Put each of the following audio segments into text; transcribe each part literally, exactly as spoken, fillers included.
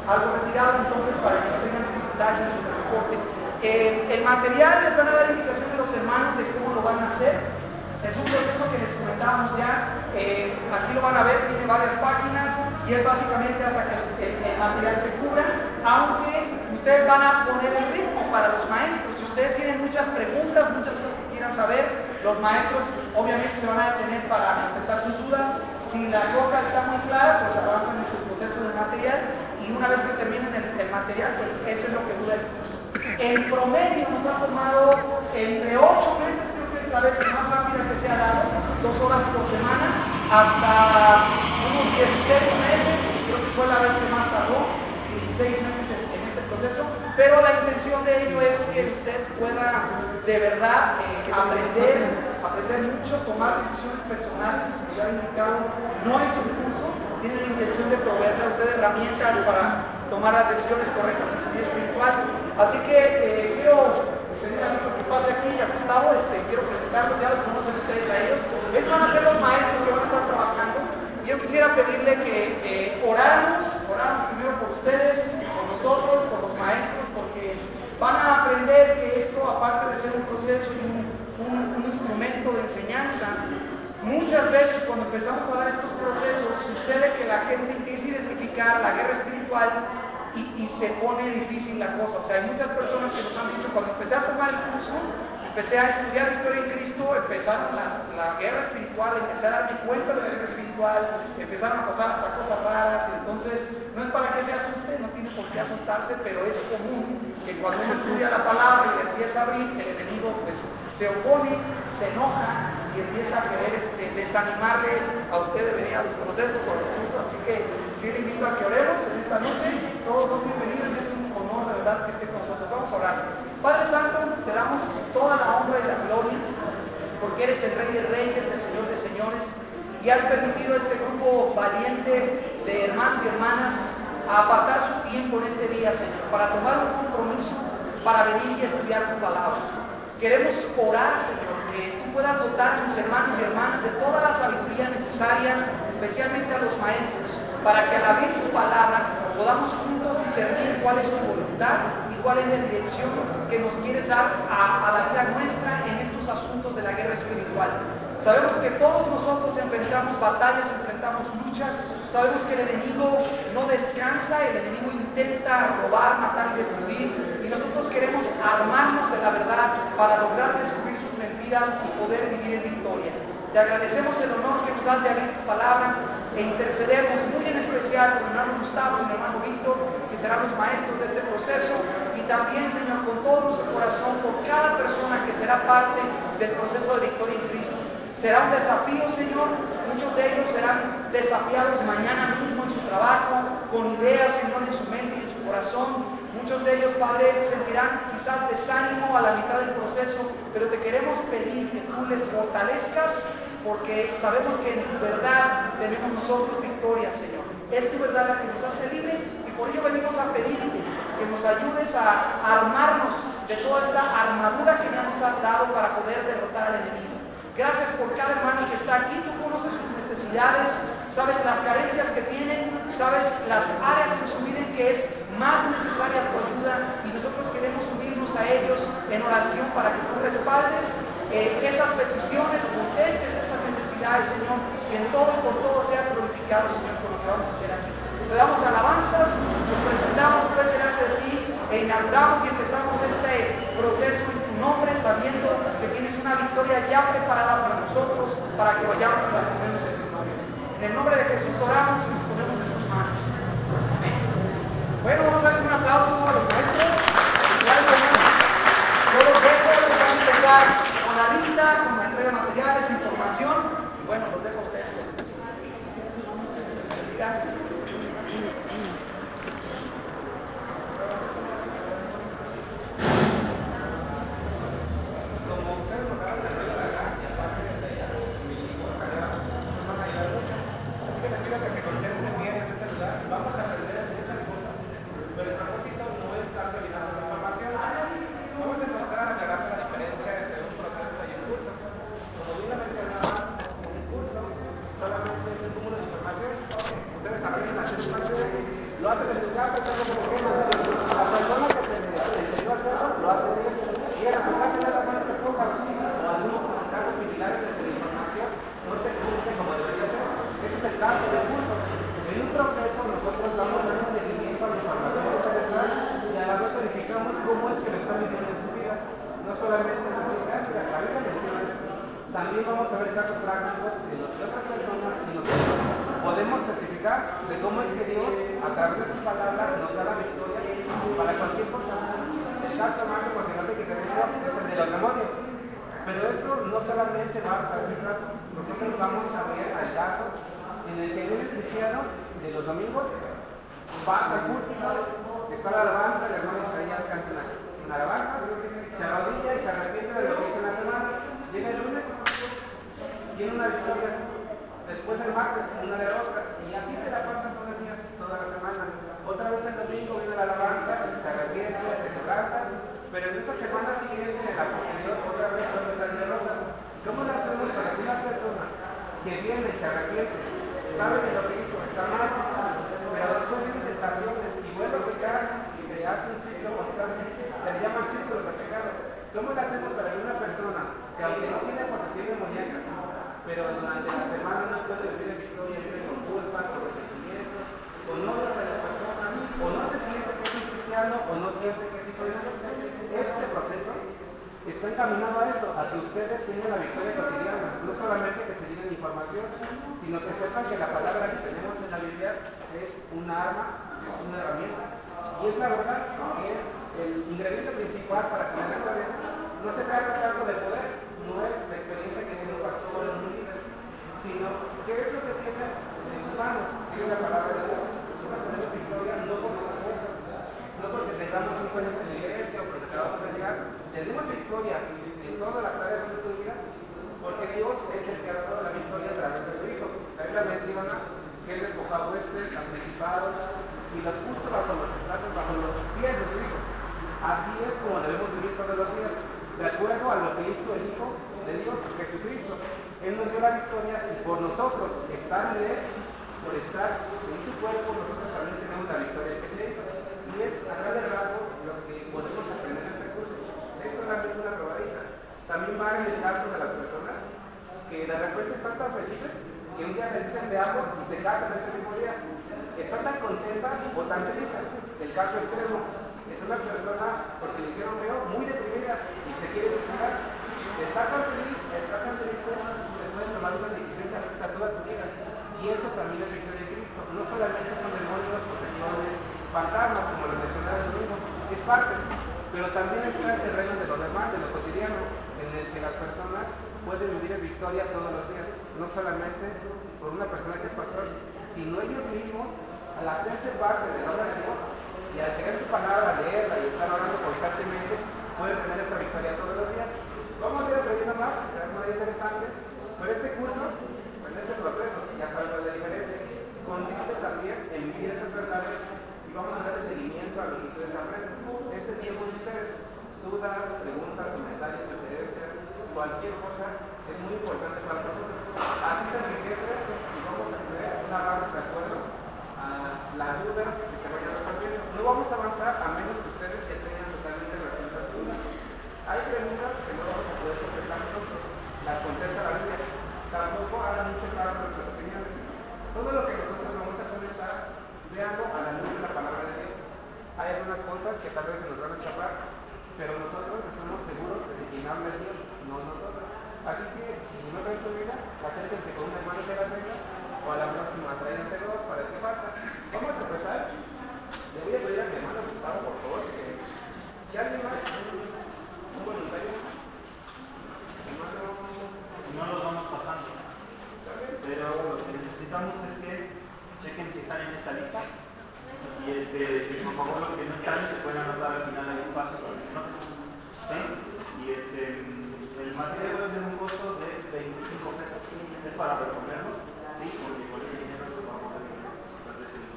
algo retirado, entonces para que no tengan dificultades en su transporte. Eh, el material les van a dar indicaciones los hermanos de cómo lo van a hacer. Es un proceso que les comentábamos ya, eh, aquí lo van a ver, tiene varias páginas y es básicamente hasta que el, el material se cubra, aunque ustedes van a poner el ritmo para los maestros. Si ustedes tienen muchas preguntas, muchas cosas que quieran saber, los maestros obviamente se van a detener para contestar sus dudas. Si la cosa está muy clara, pues avanzan en su proceso del material y una vez que terminen el, el material, pues eso es lo que dura el curso. En promedio nos ha tomado entre ocho meses, la vez más rápida que se ha dado, dos horas por semana, hasta unos dieciséis meses, creo que fue la vez que más tardó, dieciséis meses en, en este proceso, pero la intención de ello es que usted pueda de verdad eh, aprender, aprender mucho, tomar decisiones personales, como ya he indicado, no es un curso, tiene la intención de proveerle a usted herramientas para tomar las decisiones correctas en su vida espiritual, así que eh, quiero tener un amigo que pase aquí, a Gustavo, este, quiero presentarlos, ya los conocen ustedes a ellos. Ellos van a ser los maestros que van a estar trabajando. Y yo quisiera pedirle que eh, oráramos, oráramos primero por ustedes, por nosotros, por los maestros, porque van a aprender que esto, aparte de ser un proceso y un, un, un instrumento de enseñanza, muchas veces cuando empezamos a dar estos procesos, sucede que la gente empieza a identificar la guerra espiritual Y, y se pone difícil la cosa. O sea, hay muchas personas que nos han dicho, cuando empecé a tomar el curso, empecé a estudiar Victoria en Cristo, empezaron las, la guerra espiritual, empecé a darme cuenta de la guerra espiritual, empezaron a pasar hasta cosas raras, entonces no es para que se asuste, no tiene por qué asustarse, pero es común que cuando uno estudia la palabra y la empieza a abrir, el enemigo pues se opone, se enoja y empieza a querer este, desanimarle a usted de venir a los procesos o a los cursos, así que sí le invito a que oremos en esta noche. Todos son bienvenidos y es un honor de verdad que esté con nosotros. Vamos a orar. Padre Santo, te damos toda la honra y la gloria porque eres el Rey de Reyes, el Señor de Señores y has permitido a este grupo valiente de hermanos y hermanas a apartar su tiempo en este día, Señor, para tomar un compromiso para venir y estudiar tu palabra. Queremos orar, Señor, que tú puedas dotar a mis hermanos y hermanas de toda la sabiduría necesaria, especialmente a los maestros, para que al abrir tu palabra podamos juntos discernir cuál es tu voluntad y cuál es la dirección que nos quieres dar a, a la vida nuestra en estos asuntos de la guerra espiritual. Sabemos que todos nosotros enfrentamos batallas, enfrentamos luchas, sabemos que el enemigo no descansa, el enemigo intenta robar, matar y destruir, y nosotros queremos armarnos de la verdad para lograr descubrir sus mentiras y poder vivir en victoria. Te agradecemos el honor que nos das de abrir tu palabra e intercedemos muy en especial con el hermano Gustavo y el hermano Víctor, que serán los maestros de este proceso, y también, Señor, con todo nuestro corazón, por cada persona que será parte del proceso de Victoria en Cristo. Será un desafío, Señor, muchos de ellos serán desafiados mañana mismo en su trabajo, con ideas, Señor, en su mente y en su corazón. Muchos de ellos, Padre, sentirán quizás desánimo a la mitad del proceso, pero te queremos pedir que tú les fortalezcas, porque sabemos que en tu verdad tenemos nosotros victoria, Señor. Es tu verdad la que nos hace libre y por ello venimos a pedirte que nos ayudes a armarnos de toda esta armadura que ya nos has dado para poder derrotar al enemigo. Gracias por cada hermano que está aquí. Tú conoces sus necesidades, sabes las carencias que tienen, sabes las áreas en su vida en que es más necesaria tu ayuda y nosotros queremos unirnos a ellos en oración para que tú respaldes eh, esas peticiones, contestes esas necesidades, Señor, y en todo y por todo seas glorificado, Señor, por lo que vamos a hacer aquí. Te damos alabanzas, nos presentamos pues delante de ti e inauguramos y empezamos este proceso en tu nombre, sabiendo que tienes una victoria ya preparada para nosotros, para que vayamos y la tomemos en tu nombre. En el nombre de Jesús oramos y nos ponemos en tus manos. Amén. Bueno, vamos a darle un aplauso a los maestros. Yo los dejo, vamos a empezar con la lista, con la entrega de materiales, información, y bueno, los dejo a ustedes. Solamente es un cúmulo de información. Ustedes aprenden a hacer un material Lo hacen en su casa, que es lo que quema. La persona que se le enseñó a hacerlo, lo hace bien. Llega a su casa y nada más se toca. O algunos casos similares de la información no se cumple como debería ser. Ese es el caso del curso. En un proceso nosotros vamos a dar un seguimiento a la información que se les da y a la vez verificamos cómo es que lo están viviendo en su vida. No solamente en la vida, la Biblia menciona esto. También vamos a ver casos prácticos en los que otras personas y nosotros podemos certificar de cómo es que Dios, a través de sus palabras, nos da la victoria para cualquier cosa. El caso más emocionante que tenemos es el de los demonios. Pero esto no solamente va a ser caso. Nosotros vamos a ver al caso en el que un cristiano de los domingos pasa al púlpito, está la alabanza, el hermano Isaías canta una, una alabanza, se arrodilla y se arrepiente de lo que hizo en la semana. Llega el lunes, tiene una victoria. Después el martes, una derrota. Y así se la pasa todo el día, toda la semana. Otra vez el domingo viene la alabanza, se arrepiente, se quebranta. Pero en esta semana siguiente, en la posterior, otra vez vuelve a la derrota. ¿Cómo lo hacemos para que una persona que viene, se arrepiente, sabe que lo que hizo está mal, pero después vienen tentaciones y vuelve a pecar y se hace un ciclo constante? Se le llaman círculos de pecado. ¿Cómo lo hacemos para que una persona que, aunque no tiene posesión demoníaca, pero durante la semana no puede vivir en victoria, vive con culpa, con resentimiento, o no odia a las personas, o no se siente que es un cristiano, o no siente que es hijo de Dios? Este proceso está encaminado a eso, a que ustedes tengan la victoria cotidiana, no solamente que se digan información, sino que sepan que la palabra que tenemos en la Biblia es una arma, es una herramienta, y es la verdad que es el ingrediente principal para tener victoria. No se trata tanto de poder, no es la experiencia que tiene un pastor en un líder, sino qué es lo que tiene en sus manos, que es la palabra de Dios. Nosotros tenemos victoria no por nuestras fuerzas, no porque tengamos un sueño en la iglesia o porque acabamos de llegar, tenemos victoria en todas las áreas de nuestra vida, porque Dios es el que ha dado la victoria a través de su Hijo. La Biblia menciona que Él despojó a huestes, a principados, y los puso bajo los estratos, bajo los pies de su Hijo. Así es como debemos vivir todos los días, de acuerdo a lo que hizo el Hijo de Dios, Jesucristo. Él nos dio la victoria y por nosotros estar en Él, por estar en su cuerpo, nosotros también tenemos la victoria que Él hizo. Y es a grandes rasgos lo que podemos aprender en este curso. Es solamente una probadita. También va en el caso de las personas que de repente están tan felices que un día se dicen de algo y se casan ese mismo día. Están tan contentas o tan tristes. El caso extremo es una persona porque le hicieron feo, muy deprimida y se quiere suicidar. Está tan feliz, está tan triste, se puede tomar una decisión que afecta a toda su vida. Y eso también es victoria de Cristo. No solamente son demonios, posesiones, fantasmas, como lo mencionaba el domingo, es parte. Pero también está el terreno de lo normal, de lo cotidiano, en el que las personas pueden vivir en victoria todos los días. No solamente por una persona que es pastor, sino ellos mismos, al hacerse parte de la obra de Dios y al tener su palabra, leerla y estar orando constantemente, pueden tener esta victoria todos los días. Vamos a ir aprendiendo más, es muy interesante, pero este curso, en este proceso, ya sabemos la diferencia, consiste también en vivir estas verdades y vamos a dar seguimiento a lo que ustedes aprenden. Este tiempo de ustedes, dudas, preguntas, comentarios, sugerencias, cualquier cosa es muy importante para nosotros. Así se enriquece esto y vamos a tener una base de acuerdo a las dudas que se vayan resolviendo. No vamos a avanzar a menos que ustedes ya tengan totalmente resueltas sus dudas. Hay preguntas que no vamos a poder contestar nosotros, las contesta la Biblia. Tampoco hagan mucho caso de nuestras opiniones. Todo lo que nosotros vamos a comentar, véanlo a la luz de la palabra de Dios. Hay algunas cosas que tal vez se nos van a escapar, pero nosotros estamos seguros de que quien habla es Dios, no nosotros. Así que, si no traen su vida, acérquense con un hermano que la tenga, o a la próxima traigan dos para que falta. Vamos a empezar. Le voy a pedir a mi hermano Gustavo, por favor, que si alguien más, un voluntario, hermano, no los vamos pasando, pero lo que necesitamos es que chequen si están en esta lista y este, si por favor los que no están se pueden anotar al final del espacio para que no, ¿sí? Y este, el material tiene un costo de veinticinco pesos, es para recogerlo, ¿sí? Porque con ese dinero se va a poder tal vez el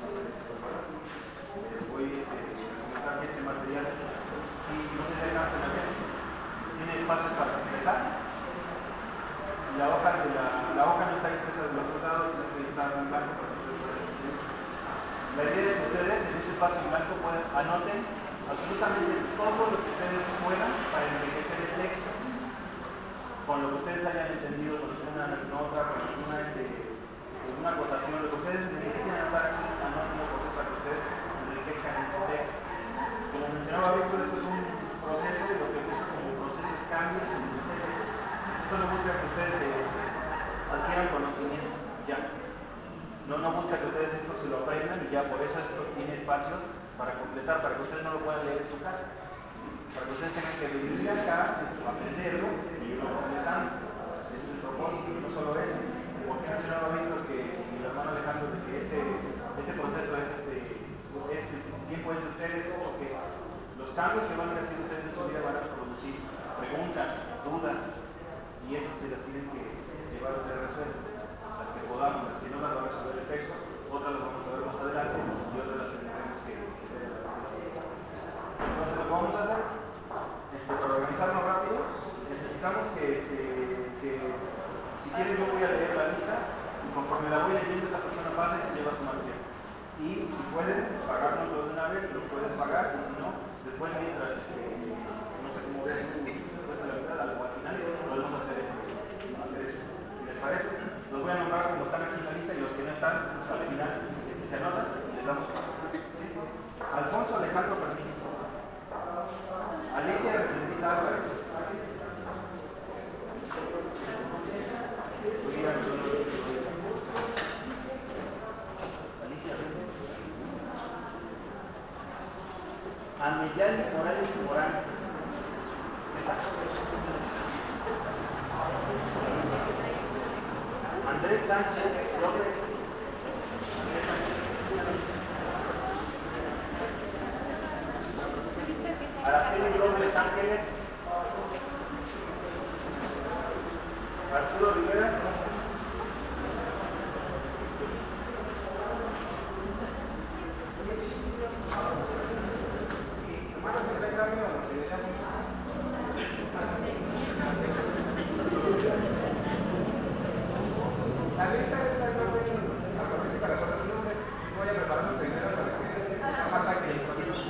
les voy este, a comentar que este material, si no se alcanzan a ver, tiene espacio para completar. La hoja, de la, la hoja no está impresa de los otros lados, está en blanco para que ustedes puedan escribir. La idea es que ustedes en este espacio en blanco pueden, anoten absolutamente todo lo que ustedes puedan para enriquecer el texto con lo que ustedes hayan entendido, con alguna nota, con alguna, este, alguna acotación, lo que ustedes necesiten anotar aquí, anótenlo por favor, para que ustedes enriquezcan este texto. Como mencionaba Víctor, esto es un proceso y lo que busca como proceso es cambios en ustedes. Esto no busca que ustedes eh, adquieran conocimiento, ya. No, no busca que ustedes esto se lo aprendan y ya por eso esto tiene espacios para completar, para que ustedes no lo puedan leer en su casa. Para que ustedes tengan que venir acá, aprenderlo y irlo completando. Este es el propósito, no solo eso. Porque mencionaba Víctor que y el hermano Alejandro de que este, este proceso es, este, es el tiempo es de ustedes, porque los cambios que van a hacer ustedes en su vida van a producir preguntas, dudas, y esas se las tienen que llevar a ustedes resueltas. Las que podamos, las que no las va a resolver el texto, otras las vamos a ver más adelante y otras las tendremos que ver a la vez. Entonces lo que vamos a hacer, este, para organizarnos rápido, necesitamos que, este, que, si quieren yo voy a leer la lista y conforme la voy leyendo esa persona pasa y se lleva su material. Y si pueden pagárnoslo de una vez, lo pueden pagar, y si no, después mientras, este, no sé cómo vean, después de la mitad, algo al final, podemos hacer, este, hacer eso. ¿Les parece? Los voy a nombrar como están aquí en la lista y los que no están, al final se anotan y les damos paso. ¿Sí? Alfonso Alejandro Fermín. Alicia Resendiz Álvarez. Alicia Resendiz. Ameyali Morales Morán. Andrés Sánchez López. Andrés Sánchez. Araceli Robles Ángeles. Arturo Rivera. Hermanos, ¿se ve cambio? La lista está en orden alfabético para todos los nombres. Voy a prepararlos primero para que sea más ágil el proceso.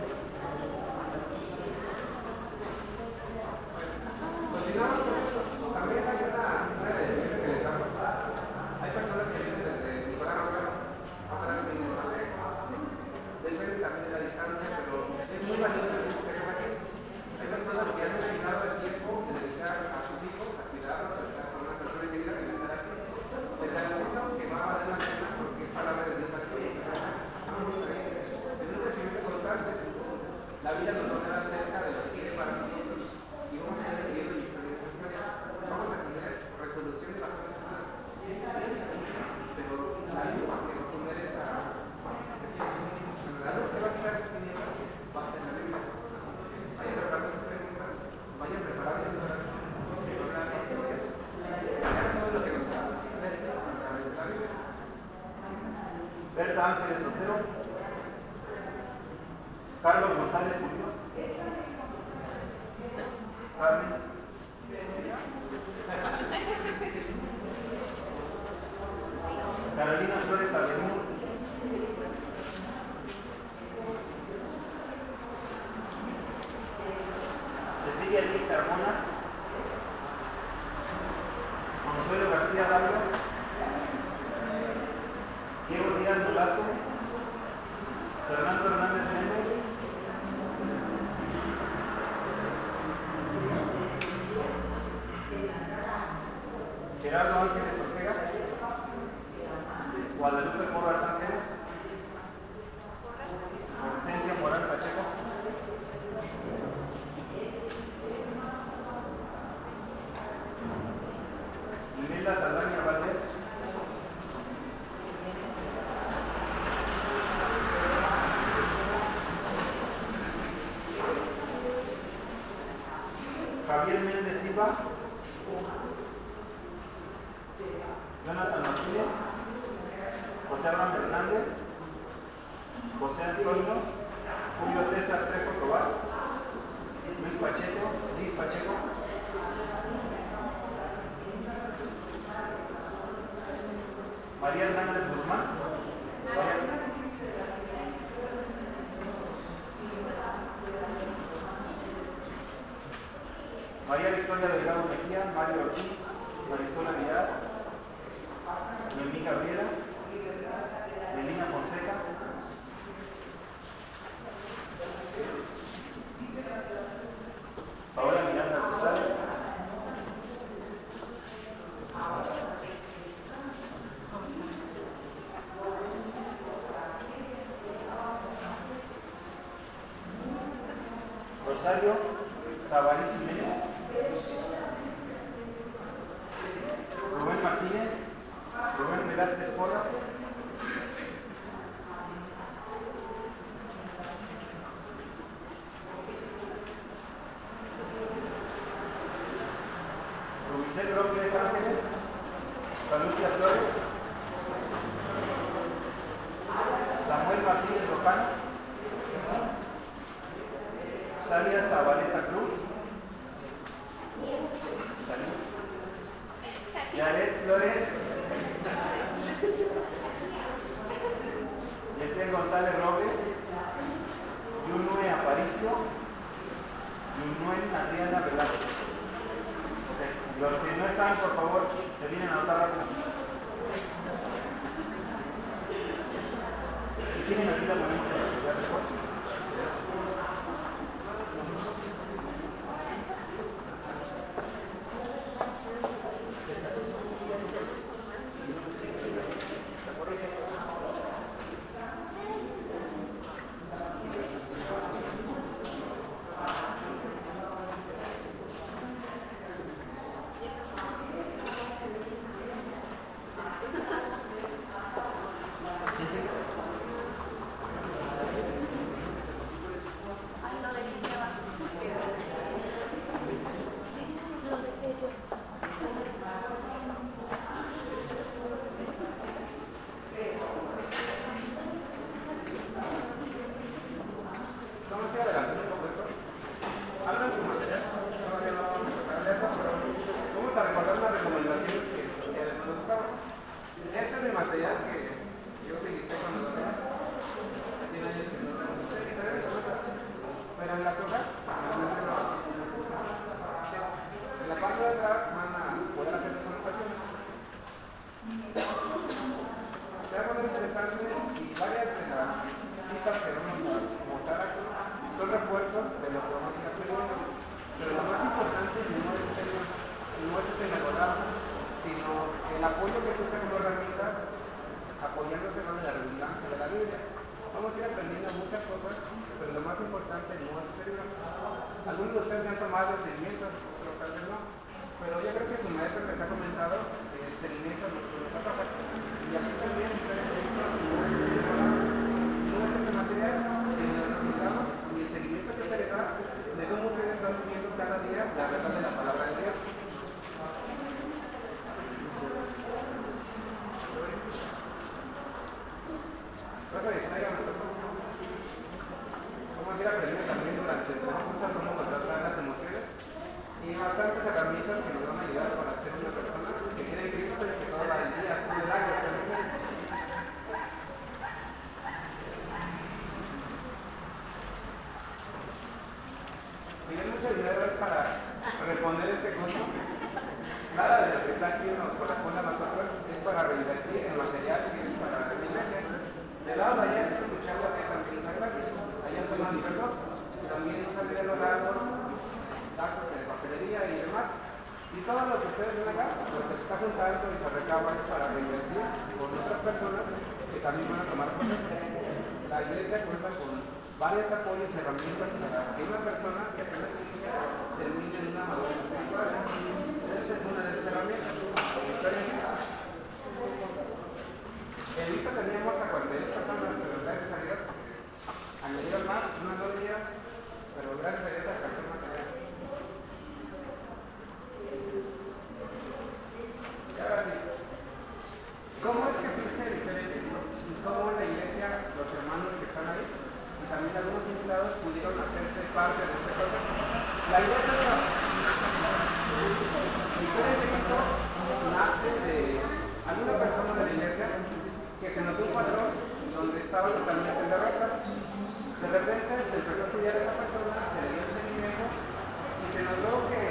Continuamos con esto. También hay una, una decisión que les damos. Hay personas que vienen desde Nicolás Romero, otras que vienen más lejos. Depende también de la distancia, pero es muy valioso el tiempo que tengan aquí. Hay personas que han dedicado el tiempo de dedicar a sus hijos, a cuidarlos, a estar con una persona en vida, en estar aquí. Les garantizo que va a valer la pena porque es palabra de Dios la que vamos a ir en un crecimiento constante. La vida nos va a dar cerca de lo que quiere para nosotros y vamos a ir viviendo diferentes historias. Vamos a tener resolución de bastantes dudas. Pero la luz que va a poner esa... La luz que va a quitar esa tiniebla va a ser la Biblia. Vayan preparando sus preguntas, vayan preparando su corazón. Pero la razón es crear todo lo que nos hace iglesias a través de la Biblia. Berta Ángeles Otero. Carlos González Murillo. Carmen. Carolina Flores Avenú. Cecilia Díaz Carmona. Consuelo García Dalio. Diego Díaz Nolasco. Fernando Hernández Méndez. Gerardo Ángeles Ortega. Guadalupe Porras Ángeles. Hortensia Morán Pacheco. Imelda Saldaña Valdés. Javier Méndez Silva. Jonathan Martínez. José Abraham Hernández. José Antonio. Julio César Trejo Tobar. Luis Pacheco. Luis Pacheco. María Hernández Guzmán. María, María Victoria Delgado Mejía, Mario Ortiz, Marisol Aguilar, Noemí Gabriela, Melina Fonseca, Paola Miranda Rosales, Rosario Tavares Jiménez, Rubén Martínez, Rubén Velázquez Porras, Rubicel Robles Ángeles, Palucia Flores, Samuel Martínez Lojano, Salia Zabaleta Cruz, Yaret Flores, Yesel González Robles, Yunue Aparicio, Yunuen Adriana Velázquez. Okay. Los que no están, por favor, se vienen a anotar rápido. Si tienen aquí la ponemos en la actividad después. Vamos a ir adelantando un poco esto. Hablan su material, todavía no vamos a empezar a leerlo, pero vamos a recordar las recomendaciones que ya les hemos usado. Este es mi material que yo utilicé cuando lo tenía. Tiene años que no tengo usted y se debe conocer. Pero en las hojas, normalmente lo en la parte de atrás van a poder hacer las anotaciones. Se va a poner interesante y varias de las citas que vamos a mostrar aquí son refuerzos de lo que vamos a ir aprendiendo. Pero lo más importante no es el, no es el elaborado, sino el apoyo que tú como herramienta apoyándote en la redundancia de la Biblia. Vamos a ir aprendiendo muchas cosas, pero lo más importante no es el libro. Algunos de ustedes ya han tomado el seguimiento, otros tal vez no. Pero yo creo que su maestro les ha comentado eh, el seguimiento no es una etapa. Y así también ustedes han visto, no es el elaborado, no es este material, sino el resultado y el seguimiento que se le da de cómo ustedes están viviendo cada día la verdad de la palabra de Dios. Vas a distraer a nosotros. Vamos a ir aprendiendo también durante el curso cómo tratar las emociones y bastantes herramientas que nos van a ayudar para ser una persona que cree en Cristo y que todo el día, todo el año está en Cristo. Tener mucho dinero es para responder este curso. Nada de lo que está aquí nos corresponde a nosotros, es para reinvertir en material que es para la iglesia. De lado de allá estoy escuchando que también una clase. Allá toman nivel dos. También nos salen los datos, datos de papelería y demás. Y todo lo que ustedes ven acá, lo que se está juntando y se recaba es para reinvertir con otras personas que también van a tomar procesos. La iglesia cuenta con varios apoyos y herramientas para que una persona que apenas inicia termine en una madurez espiritual. Esta es una de las herramientas. En lista teníamos a cuarenta y dos personas, pero gracias a Dios añadieron más, una no venía, pero gracias a Dios alcanzó el material. Y ahora sí, ¿cómo es que surge el Cristo? ¿Y cómo la iglesia, los hermanos que están ahí, y también algunos invitados pudieron hacerse parte de este proceso? La iglesia de la historia de Cristo nace de alguna persona de la iglesia que se notó un patrón donde estaba totalmente en derrota. De repente se empezó a estudiar a esa persona, se le dio el seguimiento y se notó que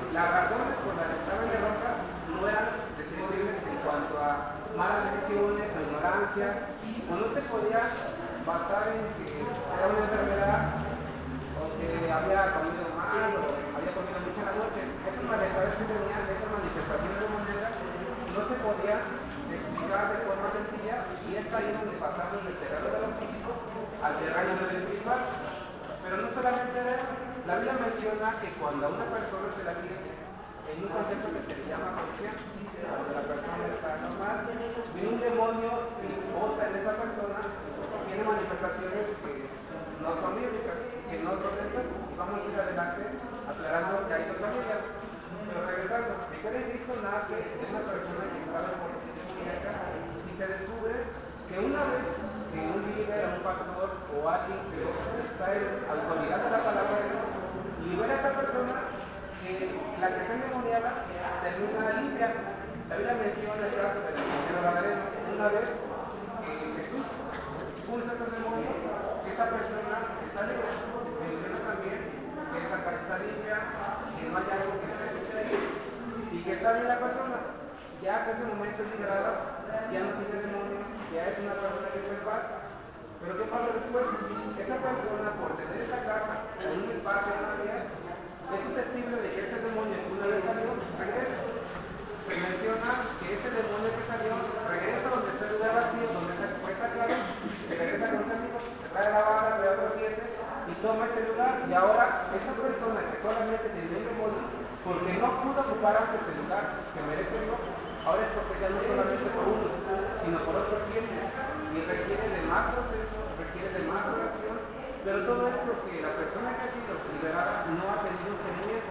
las razones por las que estaban en derrota no eran decisiones en cuanto a malas decisiones o ignorancia, o no se podía basar en que era una enfermedad o que había comido mal o había comido mucho en la noche. Esos malestares que tenían, esas manifestaciones de moneda, no se podían explicar de forma sencilla, y es ahí donde pasamos del terreno de lo físico al terreno de lo espiritual. Pero no solamente de eso, la Biblia menciona que cuando a una persona se la tiene en un concepto que se le llama aflicción, cuando la persona está normal, viene un demonio y posa en esa persona, tiene manifestaciones que no son bíblicas, que no son estas, y vamos a ir adelante aclarando que hay dos familias. Pero regresando, el que Cristo nace de una persona que estaba en posición demoníaca y se descubre que una vez que un líder, un pastor o alguien que está en autoridad de la palabra de Dios libera a esa persona, que la que está endemoniada termina limpia. La Biblia menciona el caso del endemoniado gadareno. Una vez que Jesús expulsa a esos demonios, que esa persona está libre. Menciona también que esa casa está limpia, que no hay algo que esté sucediendo y que está bien la persona. Ya que ese momento es liberada, ya no tiene demonio, ya es una persona que está en paz. Pero ¿qué pasa después? Esa persona, por tener esa casa en un espacio, en una área, es susceptible de que ese demonio que una vez salió, regrese. Se menciona que ese demonio que salió regresa donde está el lugar vacío, donde está, está claro, que regresa con los amigos, se trae la vara, trae otros siete y toma ese lugar. Y ahora esa persona que solamente tenía un demonio, porque no pudo ocupar antes el lugar que merece Dios, ahora es poseída no solamente por uno, sino por otros siete. Y requiere de más proceso, requiere de más oración, pero todo es porque la persona que ha sido liberada no ha tenido seguimiento.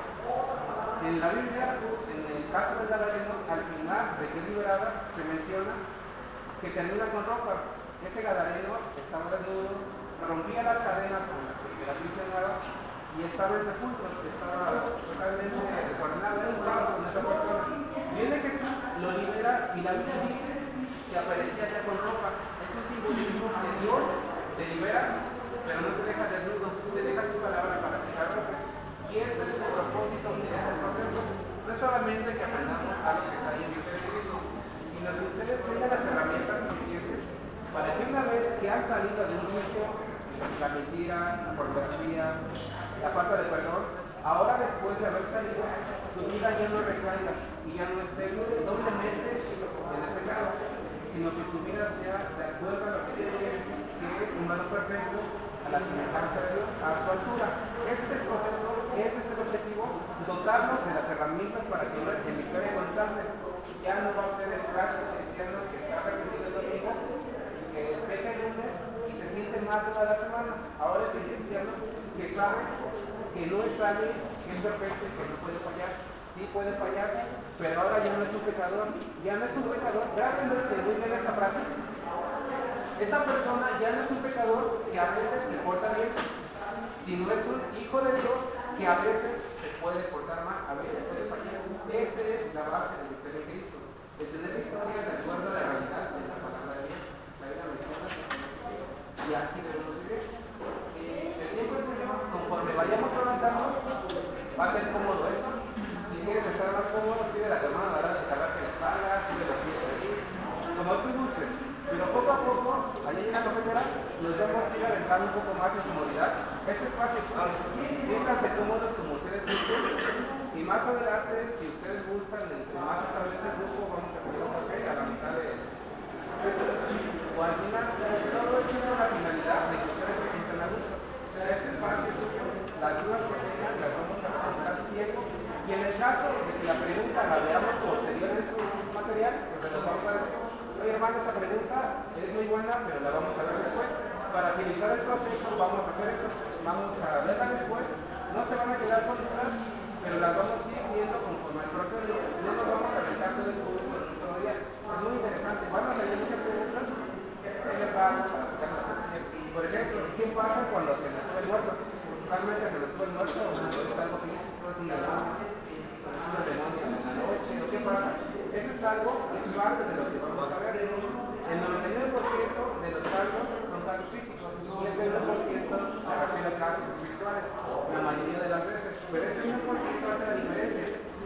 En la Biblia, en el caso del gadareno, al final de que es liberada, se menciona que termina con ropa. Ese gadareno estaba desnudo, rompía las cadenas con las que era aprisionado y estaba en sepulcro, estaba totalmente desordenado, era un caos con esa persona. Viene Jesús, lo libera y la Biblia dice que aparecía ya con ropa. Es un simbolismo que Dios te libera, pero no te deja desnudo, te deja su palabra para que te arrojes. Y ese es el propósito de este proceso. No es solamente que aprendamos algo que está ahí en Cristo, sino que ustedes tengan las herramientas suficientes para que una vez que han salido de un juicio, la mentira, la pornografía, la falta de perdón, ahora después de haber salido, su vida ya no recaiga y ya no esté doblemente en el pecado, sino que su vida sea de acuerdo a lo que Dios quiere, que es humano perfecto, a la semejanza de Dios, a su altura. Ese es el proceso, ese es el objetivo, dotarnos de las herramientas para que en victoria constante ya no va a ser el clásico cristiano que está repetido el domingo, que peca el lunes y se siente mal toda la semana. Ahora es el cristiano que sabe que no es alguien que es perfecto y que no puede fallar. Sí puede fallar, pero ahora ya no es un pecador, ya no es un pecador. Grábense muy bien esta frase. Esta persona ya no es un pecador que a veces se porta bien, sino es un hijo de Dios que a veces se puede portar mal, a veces puede fallar. Esa es la base de la victoria en Cristo, de tener victoria de acuerdo a la realidad de la palabra de Dios. La Biblia menciona y así debemos vivir. Eh, el tiempo es suyo, conforme vayamos avanzando, va a ser cómodo esto. Si quieres estar más cómodo, pide a la hermana para descargarte la espalda, pide los pies ahí, como tú gustes. Pero poco a poco, allá en la cafetera, nos vamos a ir aventando un poco más en comodidad. Este espacio es claro. Siéntanse cómodos como ustedes gusten. Y más adelante, si ustedes gustan, entre más establece el grupo, vamos a pedir un café a la mitad de... O al final, todo esto es con la finalidad de que ustedes se sientan a gusto. Este espacio es suyo, las dudas que tengan las vamos a presentar a su tiempo. Y en el caso de que la pregunta la veamos posterior en su material, pues se los vamos a decir. Oye, hermano, esta pregunta es muy buena, pero la vamos a ver después. Para agilizar el proceso, vamos a hacer eso. Vamos a verla después. No se van a quedar con dudas, pero las vamos a ir viendo conforme al proceso. No nos vamos a aventar todo el curso en un solo día. Es muy interesante. Van a leer muchas preguntas. ¿Qué les va a gustar? Por ejemplo, ¿qué pasa cuando se les sube el muerto? Realmente se les sube el muerto o es algo físico, es un demonio. Se les sube el demonio en la noche. ¿Qué pasa? Eso es algo que es parte de lo que vamos a ver. El noventa y nueve por ciento de los casos son casos físicos y ese uno por ciento se refiere a casos espirituales, la mayoría de las veces. Pero ese uno por ciento hace la diferencia.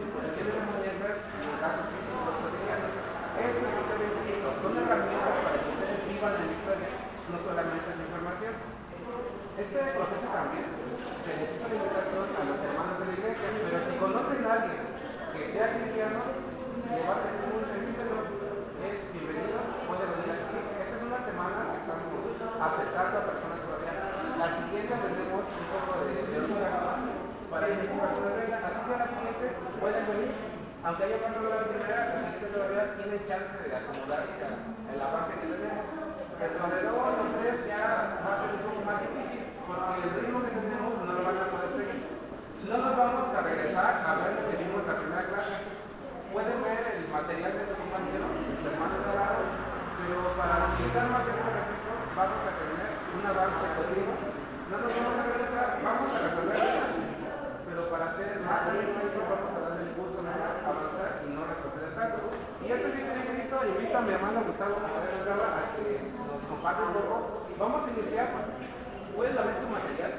simplemente eso, son herramientas para que ustedes vivan en la historia, no solamente es información. Este proceso también se necesita la invitación a los hermanos de la iglesia, pero si conocen a alguien que sea cristiano, le va a ser muy invítelo, es bienvenido, puede venir aquí. Esta es una semana que estamos aceptando a personas todavía. La siguiente tenemos un poco de, de altura para que se personas vengan. Así que a la siguiente pueden venir, aunque haya pasado la primera, la siguiente todavía tiene chance de acomodarse al avance que tenemos. Pero de dos o tres ya va a ser un poco más difícil, porque el ritmo que tenemos no lo van a poder seguir. No nos vamos a regresar a ver lo que vimos la primera clase. Pueden ver el material de su compañero, sus hermanos de lado, pero para utilizar más este registro vamos a tener un avance continuo. No nos vamos a regresar, vamos a resolver esto, pero para hacer más esto vamos a darle el curso a avanzar y no retroceder tanto. Y esto sí que listo, invito a mi hermano Gustavo que está en la a que nos comparte un poco. Vamos a iniciar. ¿Pueden ver su material?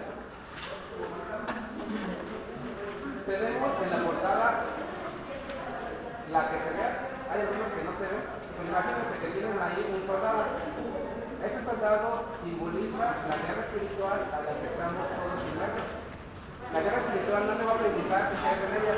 Tenemos en la portada la que se ve, hay algunos que no se ven, pero imagínense que tienen ahí un soldado. Ese soldado simboliza la guerra espiritual a la que estamos todos inmersos. La guerra espiritual no le va a preguntar si se hace en ella.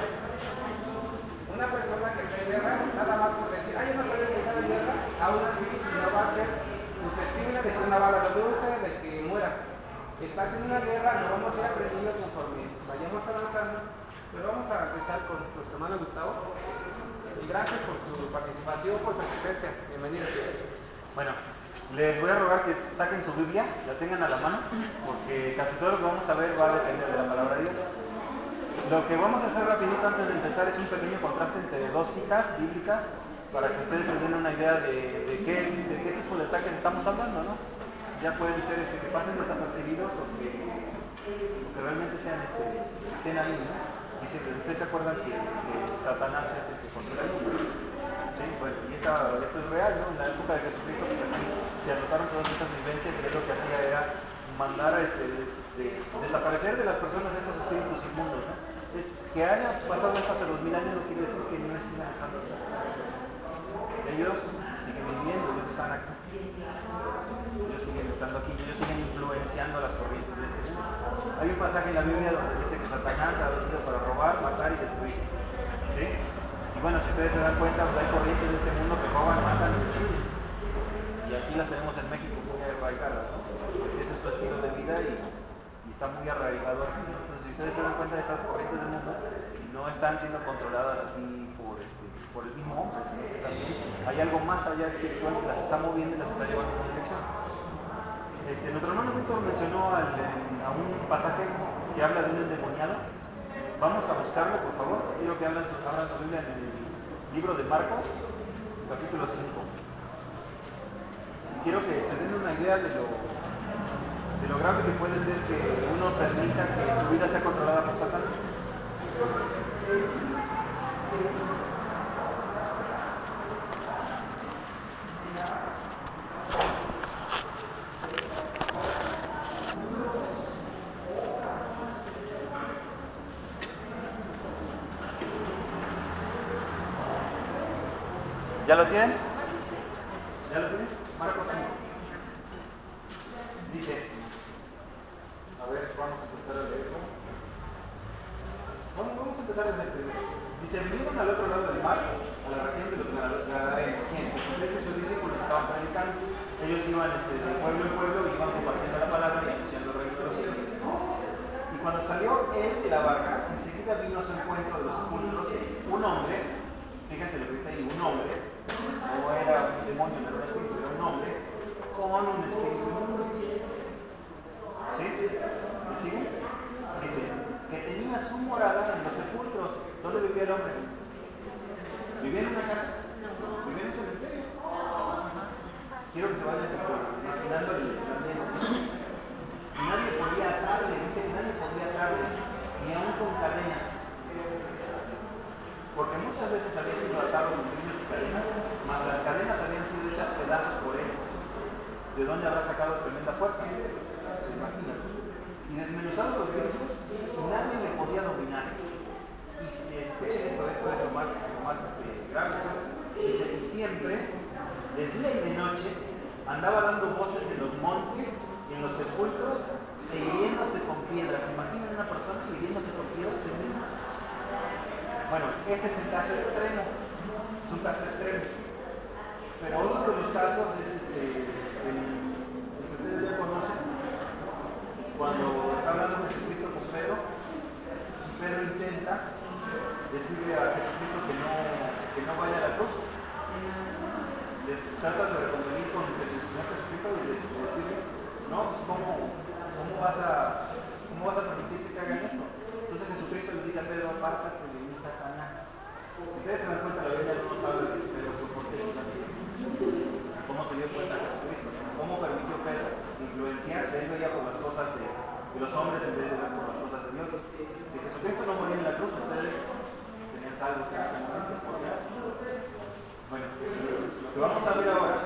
Una persona que está en guerra, nada más por decir, ay, yo no sabía que estaba en guerra, aún así no va a ser susceptible de que una bala lo use, de que muera. Estás en una guerra, lo vamos a ir aprendiendo conforme vayamos avanzando, pero vamos a empezar con nuestro hermano Gustavo. Y gracias por su participación, por su asistencia. Bienvenidos. Bueno, les voy a rogar que saquen su Biblia, la tengan a la mano, porque casi todo lo que vamos a ver va a depender de la palabra de Dios. Lo que vamos a hacer rapidito antes de empezar es un pequeño contraste entre dos citas bíblicas para que ustedes se den una idea de, de, qué, de qué tipo de ataques estamos hablando, ¿no? Ya pueden ser este, que pasen desapercibidos o que, o que realmente sean, este, estén ahí, ¿no? Y siempre, ustedes se acuerdan que, que Satanás es el que controla el mundo. Sí, bueno, y esta, esto es real, ¿no? En la época de Jesucristo pues, aquí se anotaron todas estas vivencias y lo que hacía era mandar a este, de, desaparecer de las personas estos espíritus inmundos, ¿no? Es, que haya pasado esto hace dos mil años no quiere decir que no sigan estando aquí. Ellos siguen viviendo, ellos están aquí. Ellos siguen estando aquí, ellos siguen influenciando las corrientes de este mundo. Hay un pasaje en la Biblia donde dice que Satanás ha venido para robar, matar y destruir. ¿Sí? Y bueno, si ustedes se dan cuenta, pues hay corrientes de este mundo que roban, matan y destruyen. Y aquí las tenemos en México muy arraigadas, ¿no? Ese es su estilo de vida y, y está muy arraigado aquí, ¿no? Entonces, si ustedes se dan cuenta de estas corrientes del mundo, no están siendo controladas así por, este, por el mismo hombre, sino que también hay algo más allá espiritual que las está moviendo y las está llevando en una dirección. Este, nuestro hermano Víctor mencionó al, a un pasaje que habla de un endemoniado. Vamos a buscarlo, por favor. Quiero que abran su, abran su Biblia en el libro de Marcos, capítulo cinco. Quiero que se den una idea de lo, de lo grave que puede ser que uno permita que su vida sea controlada por Satanás. ¿Ya lo tienen? ¿Ya lo tienen? Marcos cinco. Dice, a ver, vamos a empezar a leerlo. Bueno, vamos a empezar desde el primero. Dice, vinieron al otro lado del mar, a la región de los Gadarenos, quien Jesucristo y sus discípulos estaban predicando. Ellos iban este, de pueblo en pueblo y iban compartiendo la palabra y anunciando el reino de los cielos. Y cuando salió él de la barca, enseguida vino a su encuentro de los sepulcros un hombre, fíjense lo que dice ahí, un hombre, no era un demonio, no era un espíritu, era un hombre, con un espíritu inmundo. ¿Sí? ¿Me siguen? Dice, que tenía su morada en los sepulcros. ¿Dónde vivía el hombre? ¿Vivía en una casa? ¿Vivía en un cementerio? Quiero que se vayan imaginando el ambiente. Y nadie podía atarle, dice que nadie podía atarle, ni aún con cadenas. Porque muchas veces había sido atado con grillos y cadenas, mas las cadenas habían sido hechas pedazos por él. ¿De dónde habrá sacado tremenda fuerza? ¿Se imaginan? Y desmenuzado los grillos, nadie le podía dominar. Y escuchen esto, esto es lo más, lo más eh, grave. Dice, y siempre de día y de noche, andaba dando voces en los montes y en los sepulcros e hiriéndose con piedras. Imaginen una persona hiriéndose con piedras. Bueno, este es el caso extremo, es un caso extremo. Pero otro de los casos es este, el, el que ustedes ya conocen, cuando está hablando Jesucristo con Pedro, Pedro intenta decirle a Jesucristo que no, que no vaya a la cruz. Les trata de reconvenir con el Señor Jesucristo y de, de decirle, no, pues ¿cómo, cómo, vas a, ¿cómo vas a permitir que te hagan esto? Entonces Jesucristo le dice a Pedro, apártate de mí, Satanás. Si ustedes se dan cuenta, la Biblia no nos habla de que Pedro fue poseído. ¿Cómo se dio cuenta Jesucristo? ¿Cómo permitió Pedro influenciarse? Él veía por las cosas de, de los hombres en vez de ver por las cosas de Dios. Si Jesucristo no moría en la cruz, ustedes serían salvos en ese momento. ¿Por qué? Bueno, lo que vamos a ver ahora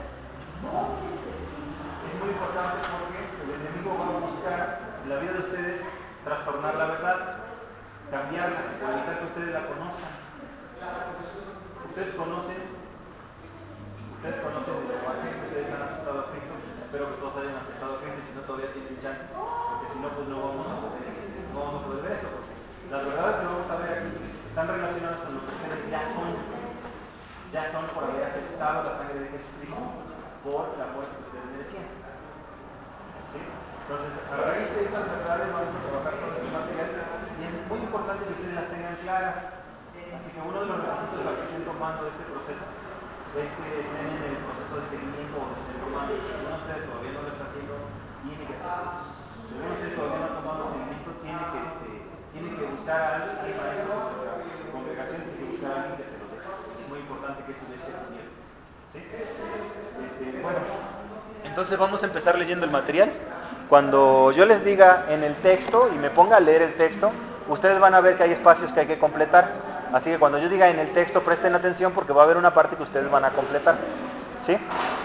es muy importante porque el enemigo va a buscar en la vida de ustedes trastornar la verdad, cambiarla, para evitar que ustedes la conozcan. Ustedes conocen, ustedes conocen el Evangelio, ustedes han aceptado a Cristo. Espero que todos hayan aceptado a Cristo, y si no todavía tienen chance, porque si no, pues no vamos a poder, no vamos a poder ver esto, porque las verdades que vamos a ver aquí están relacionadas con lo que ustedes ya son. Ya son por haber aceptado la sangre de Jesucristo por la muerte que ustedes merecían. ¿Sí? Entonces, a raíz de esas verdades vamos a trabajar con este material y es muy importante que ustedes las tengan claras. Así que uno de los requisitos para que estén tomando este proceso es que estén en el proceso de seguimiento o estén tomando. Si alguno de ustedes todavía no lo está haciendo, tiene que hacerlo. Si alguno de ustedes todavía no ha tomado seguimiento, tiene que, este, tiene que buscar a alguien, hay maestros en nuestra congregación, tiene que buscar a alguien que se lo deje. Es muy importante que eso ya esté cubierto. ¿Sí? Este, bueno, entonces vamos a empezar leyendo el material. Cuando yo les diga en el texto y me ponga a leer el texto, ustedes van a ver que hay espacios que hay que completar. Así que cuando yo diga en el texto, presten atención porque va a haber una parte que ustedes van a completar. ¿Sí?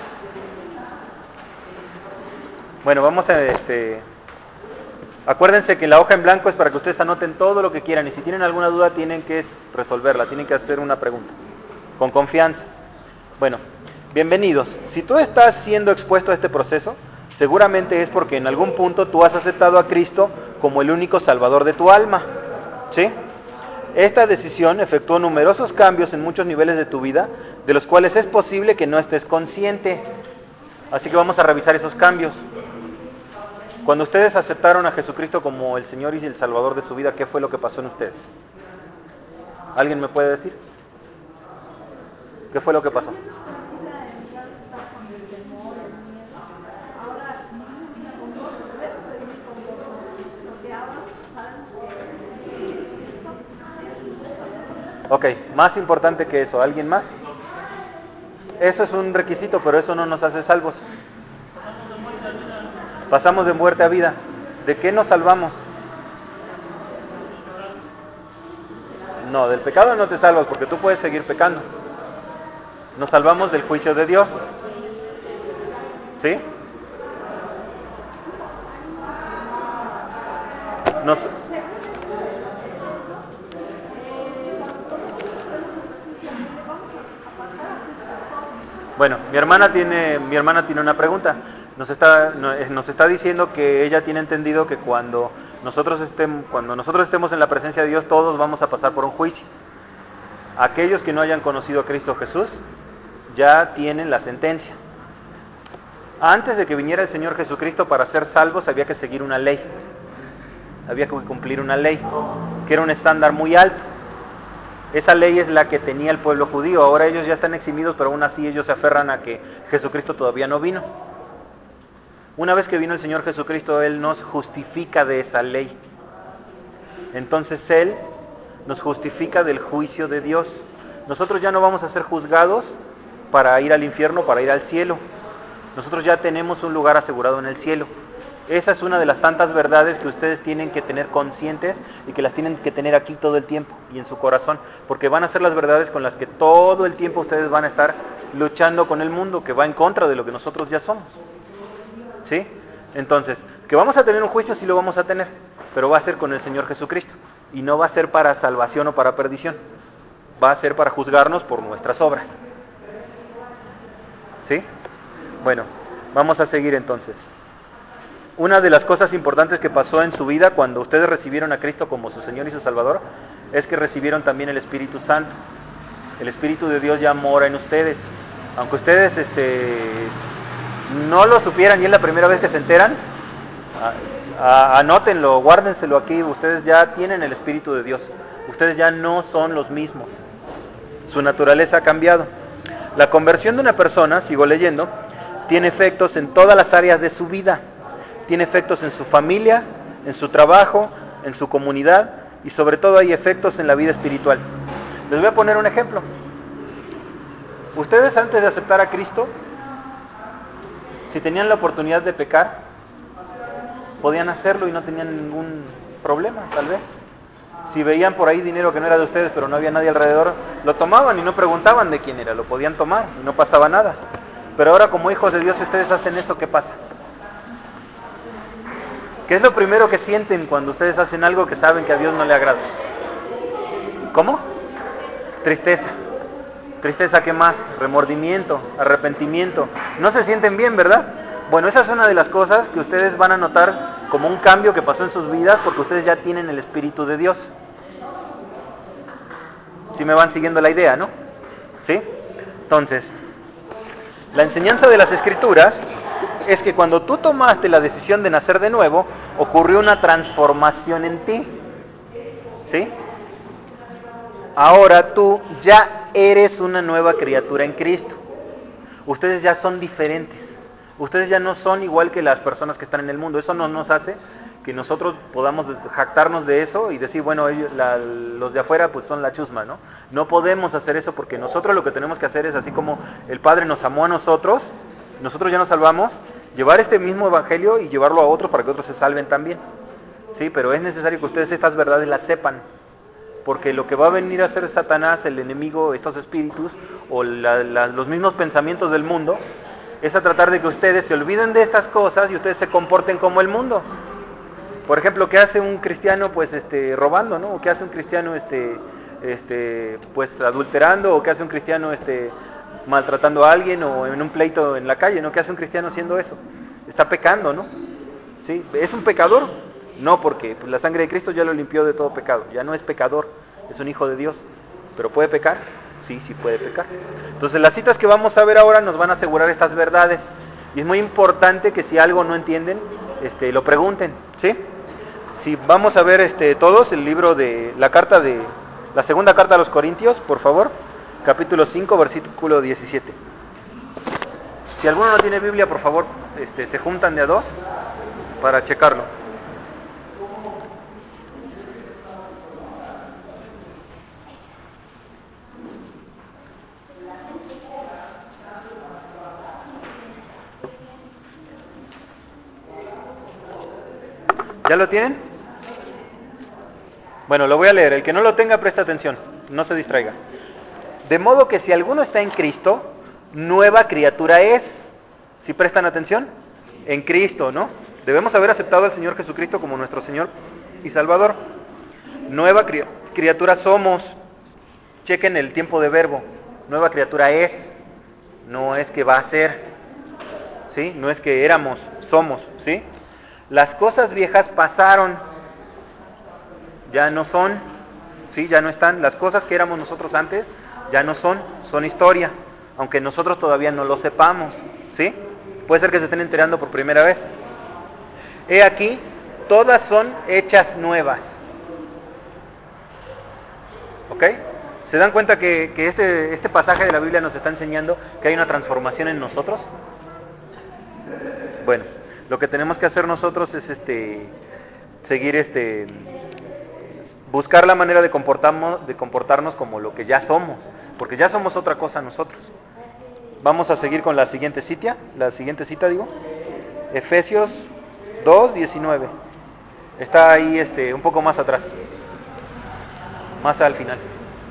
Bueno, vamos a... Este, acuérdense que la hoja en blanco es para que ustedes anoten todo lo que quieran y si tienen alguna duda tienen que resolverla, tienen que hacer una pregunta. Con confianza. Bueno, bienvenidos. Si tú estás siendo expuesto a este proceso, seguramente es porque en algún punto tú has aceptado a Cristo como el único salvador de tu alma. ¿Sí? Esta decisión efectuó numerosos cambios en muchos niveles de tu vida, de los cuales es posible que no estés consciente. Así que vamos a revisar esos cambios. Cuando ustedes aceptaron a Jesucristo como el Señor y el Salvador de su vida, ¿qué fue lo que pasó en ustedes? ¿Alguien me puede decir? ¿Qué fue lo que pasó? Ok, más importante que eso, ¿alguien más? Eso es un requisito, pero eso no nos hace salvos. Pasamos de muerte a vida. ¿De qué nos salvamos? No, del pecado no te salvas porque tú puedes seguir pecando. Nos salvamos del juicio de Dios. ¿Sí? Nos... Bueno, mi hermana tiene, mi hermana tiene una pregunta. Nos está, nos está diciendo que ella tiene entendido que cuando nosotros estemos, cuando nosotros estemos en la presencia de Dios, todos vamos a pasar por un juicio. Aquellos que no hayan conocido a Cristo Jesús ya tienen la sentencia. Antes de que viniera el Señor Jesucristo, para ser salvos había que seguir una ley. Había que cumplir una ley, que era un estándar muy alto. Esa ley es la que tenía el pueblo judío. Ahora ellos ya están eximidos, pero aún así ellos se aferran a que Jesucristo todavía no vino. Una vez que vino el Señor Jesucristo, Él nos justifica de esa ley. Entonces Él nos justifica del juicio de Dios. Nosotros ya no vamos a ser juzgados para ir al infierno, para ir al cielo. Nosotros ya tenemos un lugar asegurado en el cielo. Esa es una de las tantas verdades que ustedes tienen que tener conscientes y que las tienen que tener aquí todo el tiempo y en su corazón, porque van a ser las verdades con las que todo el tiempo ustedes van a estar luchando con el mundo, que va en contra de lo que nosotros ya somos. ¿Sí? Entonces, que vamos a tener un juicio, sí lo vamos a tener, pero va a ser con el Señor Jesucristo y no va a ser para salvación o para perdición, va a ser para juzgarnos por nuestras obras. ¿Sí? Bueno, vamos a seguir entonces. Una de las cosas importantes que pasó en su vida cuando ustedes recibieron a Cristo como su Señor y su Salvador es que recibieron también el Espíritu Santo. El Espíritu de Dios ya mora en ustedes. Aunque ustedes este, no lo supieran y es la primera vez que se enteran, a, a, anótenlo, guárdenselo aquí. Ustedes ya tienen el Espíritu de Dios. Ustedes ya no son los mismos. Su naturaleza ha cambiado. La conversión de una persona, sigo leyendo, tiene efectos en todas las áreas de su vida. Tiene efectos en su familia, en su trabajo, en su comunidad y sobre todo hay efectos en la vida espiritual. Les voy a poner un ejemplo. Ustedes antes de aceptar a Cristo, si tenían la oportunidad de pecar, podían hacerlo y no tenían ningún problema, tal vez. Si veían por ahí dinero que no era de ustedes, pero no había nadie alrededor, lo tomaban y no preguntaban de quién era, lo podían tomar y no pasaba nada. Pero ahora como hijos de Dios, si ustedes hacen eso, ¿qué pasa? ¿Qué es lo primero que sienten cuando ustedes hacen algo que saben que a Dios no le agrada? ¿Cómo? Tristeza. Tristeza, ¿qué más? Remordimiento, arrepentimiento. No se sienten bien, ¿verdad? Bueno, esa es una de las cosas que ustedes van a notar como un cambio que pasó en sus vidas porque ustedes ya tienen el Espíritu de Dios. ¿Sí me van siguiendo la idea, no? ¿Sí? Entonces, la enseñanza de las Escrituras es que cuando tú tomaste la decisión de nacer de nuevo, ocurrió una transformación en ti. ¿Sí? Ahora tú ya eres una nueva criatura en Cristo. Ustedes ya son diferentes. Ustedes ya no son igual que las personas que están en el mundo. Eso no nos hace que nosotros podamos jactarnos de eso y decir, bueno, ellos, la, los de afuera pues son la chusma, ¿no? No podemos hacer eso porque nosotros lo que tenemos que hacer es, así como el Padre nos amó a nosotros, nosotros ya nos salvamos, llevar este mismo evangelio y llevarlo a otros para que otros se salven también. Sí, pero es necesario que ustedes estas verdades las sepan. Porque lo que va a venir a hacer Satanás, el enemigo, estos espíritus, o la, la, los mismos pensamientos del mundo, es a tratar de que ustedes se olviden de estas cosas y ustedes se comporten como el mundo. Por ejemplo, ¿qué hace un cristiano pues este robando, ¿no? ¿O qué hace un cristiano este este pues adulterando? ¿O qué hace un cristiano este maltratando a alguien o en un pleito en la calle, ¿no? ¿Qué hace un cristiano haciendo eso? Está pecando, ¿no? ¿Sí? ¿Es un pecador? No, porque pues, la sangre de Cristo ya lo limpió de todo pecado. Ya no es pecador, es un hijo de Dios. ¿Pero puede pecar? Sí, sí puede pecar. Entonces las citas que vamos a ver ahora nos van a asegurar estas verdades. Y es muy importante que si algo no entienden, este, lo pregunten, ¿sí? Si vamos a ver este, todos el libro de la carta de la segunda carta a los Corintios, por favor, capítulo cinco, versículo diecisiete. Si alguno no tiene Biblia, por favor, este, se juntan de a dos para checarlo. ¿Ya lo tienen? Bueno, lo voy a leer. El que no lo tenga, presta atención, no se distraiga. De modo que si alguno está en Cristo, nueva criatura es. ¿Sí prestan atención? En Cristo, ¿no? Debemos haber aceptado al Señor Jesucristo como nuestro Señor y Salvador. Nueva cri- criatura somos. Chequen el tiempo de verbo. Nueva criatura es. No es que va a ser. ¿Sí? No es que éramos, somos, ¿sí? Las cosas viejas pasaron. Ya no son. ¿Sí? Ya no están. Las cosas que éramos nosotros antes ya no son, son historia, aunque nosotros todavía no lo sepamos, ¿sí? Puede ser que se estén enterando por primera vez. He aquí, todas son hechas nuevas. ¿Ok? ¿Se dan cuenta que, que este, este pasaje de la Biblia nos está enseñando que hay una transformación en nosotros? Bueno, lo que tenemos que hacer nosotros es este, seguir este, buscar la manera de comportarnos, de comportarnos como lo que ya somos, porque ya somos otra cosa nosotros. Vamos a seguir con la siguiente cita, la siguiente cita digo, Efesios dos, diecinueve. Está ahí este, un poco más atrás, más al final.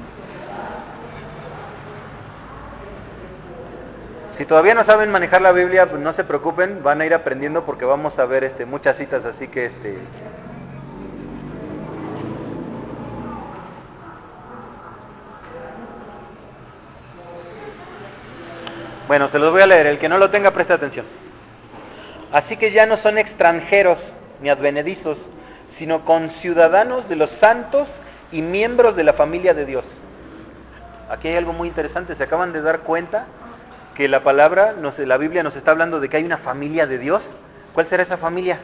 Si todavía no saben manejar la Biblia, pues no se preocupen, van a ir aprendiendo porque vamos a ver este, muchas citas, así que este, Bueno, se los voy a leer, el que no lo tenga preste atención. Así que ya no son extranjeros ni advenedizos, sino conciudadanos de los santos y miembros de la familia de Dios. Aquí hay algo muy interesante, se acaban de dar cuenta que la palabra, no sé, la Biblia nos está hablando de que hay una familia de Dios. ¿Cuál será esa familia?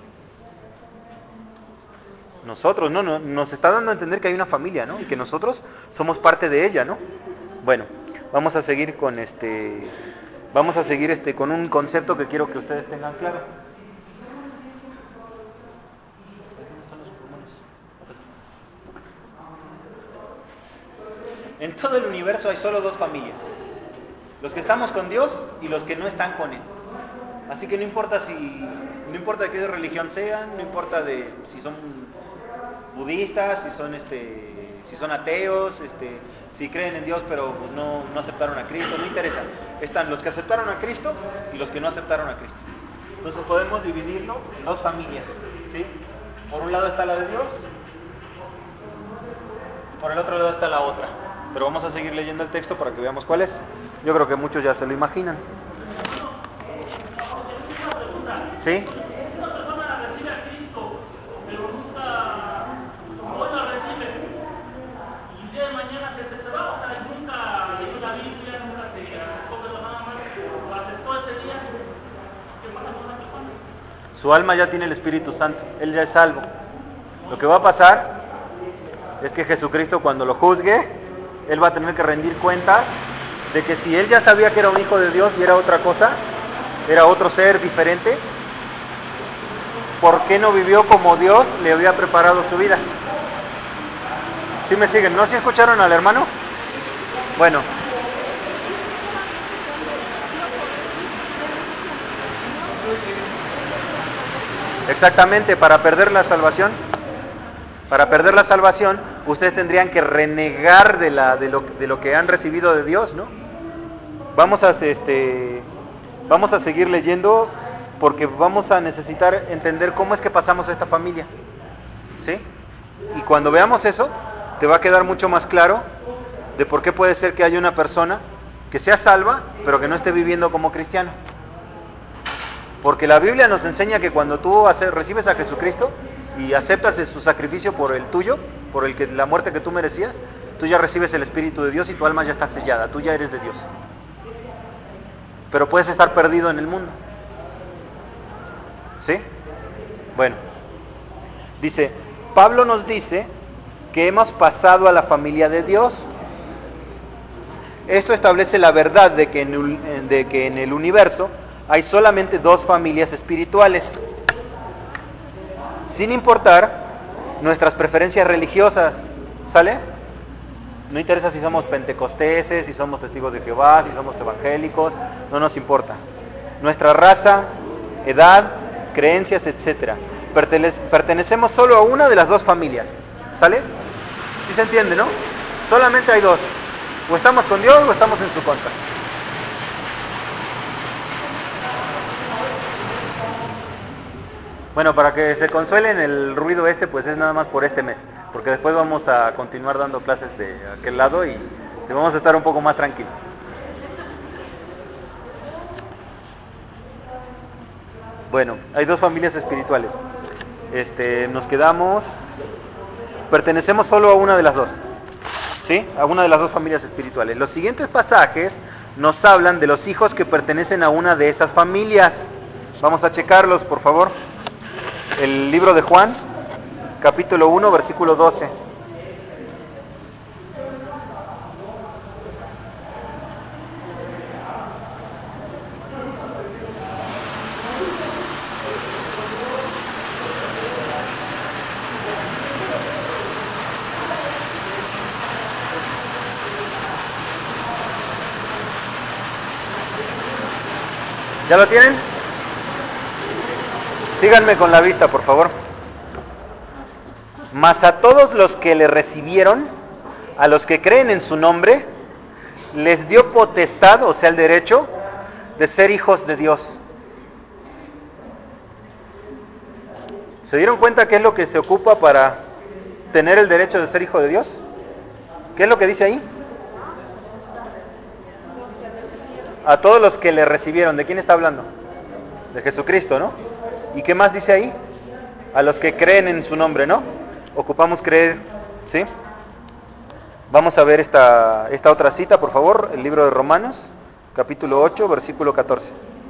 Nosotros, ¿no? Nos está dando a entender que hay una familia, ¿no? Y que nosotros somos parte de ella, ¿no? Bueno, vamos a seguir con este, vamos a seguir este con un concepto que quiero que ustedes tengan claro. En todo el universo hay solo dos familias: los que estamos con Dios y los que no están con Él. Así que no importa si, no importa de qué religión sean, no importa de si son budistas, si son este, si son ateos, este, si creen en Dios pero pues no, no aceptaron a Cristo, no interesa. Están los que aceptaron a Cristo y los que no aceptaron a Cristo. Entonces podemos dividirlo en dos familias, ¿sí? Por un lado está la de Dios, por el otro lado está la otra. Pero vamos a seguir leyendo el texto para que veamos cuál es. Yo creo que muchos ya se lo imaginan. ¿Sí? Una persona recibe a Cristo, pero nunca, hoy lo recibe, y el día de mañana se, se, se va, o sea, nunca leyó la Biblia, nunca se acercó, pero nada más lo aceptó ese día. ¿Qué pasa con esa persona? Su alma ya tiene el Espíritu Santo, él ya es salvo. Lo que va a pasar es que Jesucristo, cuando lo juzgue, él va a tener que rendir cuentas de que si él ya sabía que era un hijo de Dios y era otra cosa, era otro ser diferente, ¿por qué no vivió como Dios le había preparado su vida? ¿Sí me siguen? ¿No? ¿Sí escucharon al hermano? Bueno. Exactamente, para perder la salvación, para perder la salvación, ustedes tendrían que renegar de, la, de, lo, de lo que han recibido de Dios, ¿no? Vamos a, este, vamos a seguir leyendo porque vamos a necesitar entender cómo es que pasamos a esta familia, ¿sí? Y cuando veamos eso, te va a quedar mucho más claro de por qué puede ser que haya una persona que sea salva, pero que no esté viviendo como cristiano. Porque la Biblia nos enseña que cuando tú haces, recibes a Jesucristo y aceptas su sacrificio por el tuyo, por el que, la muerte que tú merecías, tú ya recibes el Espíritu de Dios y tu alma ya está sellada, tú ya eres de Dios. Pero puedes estar perdido en el mundo. ¿Sí? Bueno, dice, Pablo nos dice que hemos pasado a la familia de Dios. Esto establece la verdad de que en el, de que en el universo hay solamente dos familias espirituales, sin importar nuestras preferencias religiosas, ¿sale? No interesa si somos pentecosteses, si somos testigos de Jehová, si somos evangélicos, no nos importa. Nuestra raza, edad, creencias, etcétera. Pertenecemos solo a una de las dos familias, ¿sale? ¿Sí se entiende, no? Solamente hay dos. O estamos con Dios o estamos en su contra. Bueno, para que se consuelen el ruido este, pues es nada más por este mes, porque después vamos a continuar dando clases de aquel lado y vamos a estar un poco más tranquilos. Bueno, hay dos familias espirituales. Este, nos quedamos, pertenecemos solo a una de las dos, ¿sí? A una de las dos familias espirituales. Los siguientes pasajes nos hablan de los hijos que pertenecen a una de esas familias. Vamos a checarlos, por favor. El libro de Juan, capítulo uno, versículo doce. ¿Ya lo tienen? Síganme con la vista, por favor. Mas a todos los que le recibieron, a los que creen en su nombre, les dio potestad, o sea, el derecho, de ser hijos de Dios. ¿Se dieron cuenta qué es lo que se ocupa para tener el derecho de ser hijo de Dios? ¿Qué es lo que dice ahí? A todos los que le recibieron. ¿De quién está hablando? De Jesucristo, ¿no? ¿Y qué más dice ahí? A los que creen en su nombre, ¿no? Ocupamos creer, ¿sí? Vamos a ver esta, esta otra cita, por favor, el libro de Romanos, capítulo ocho, versículo catorce.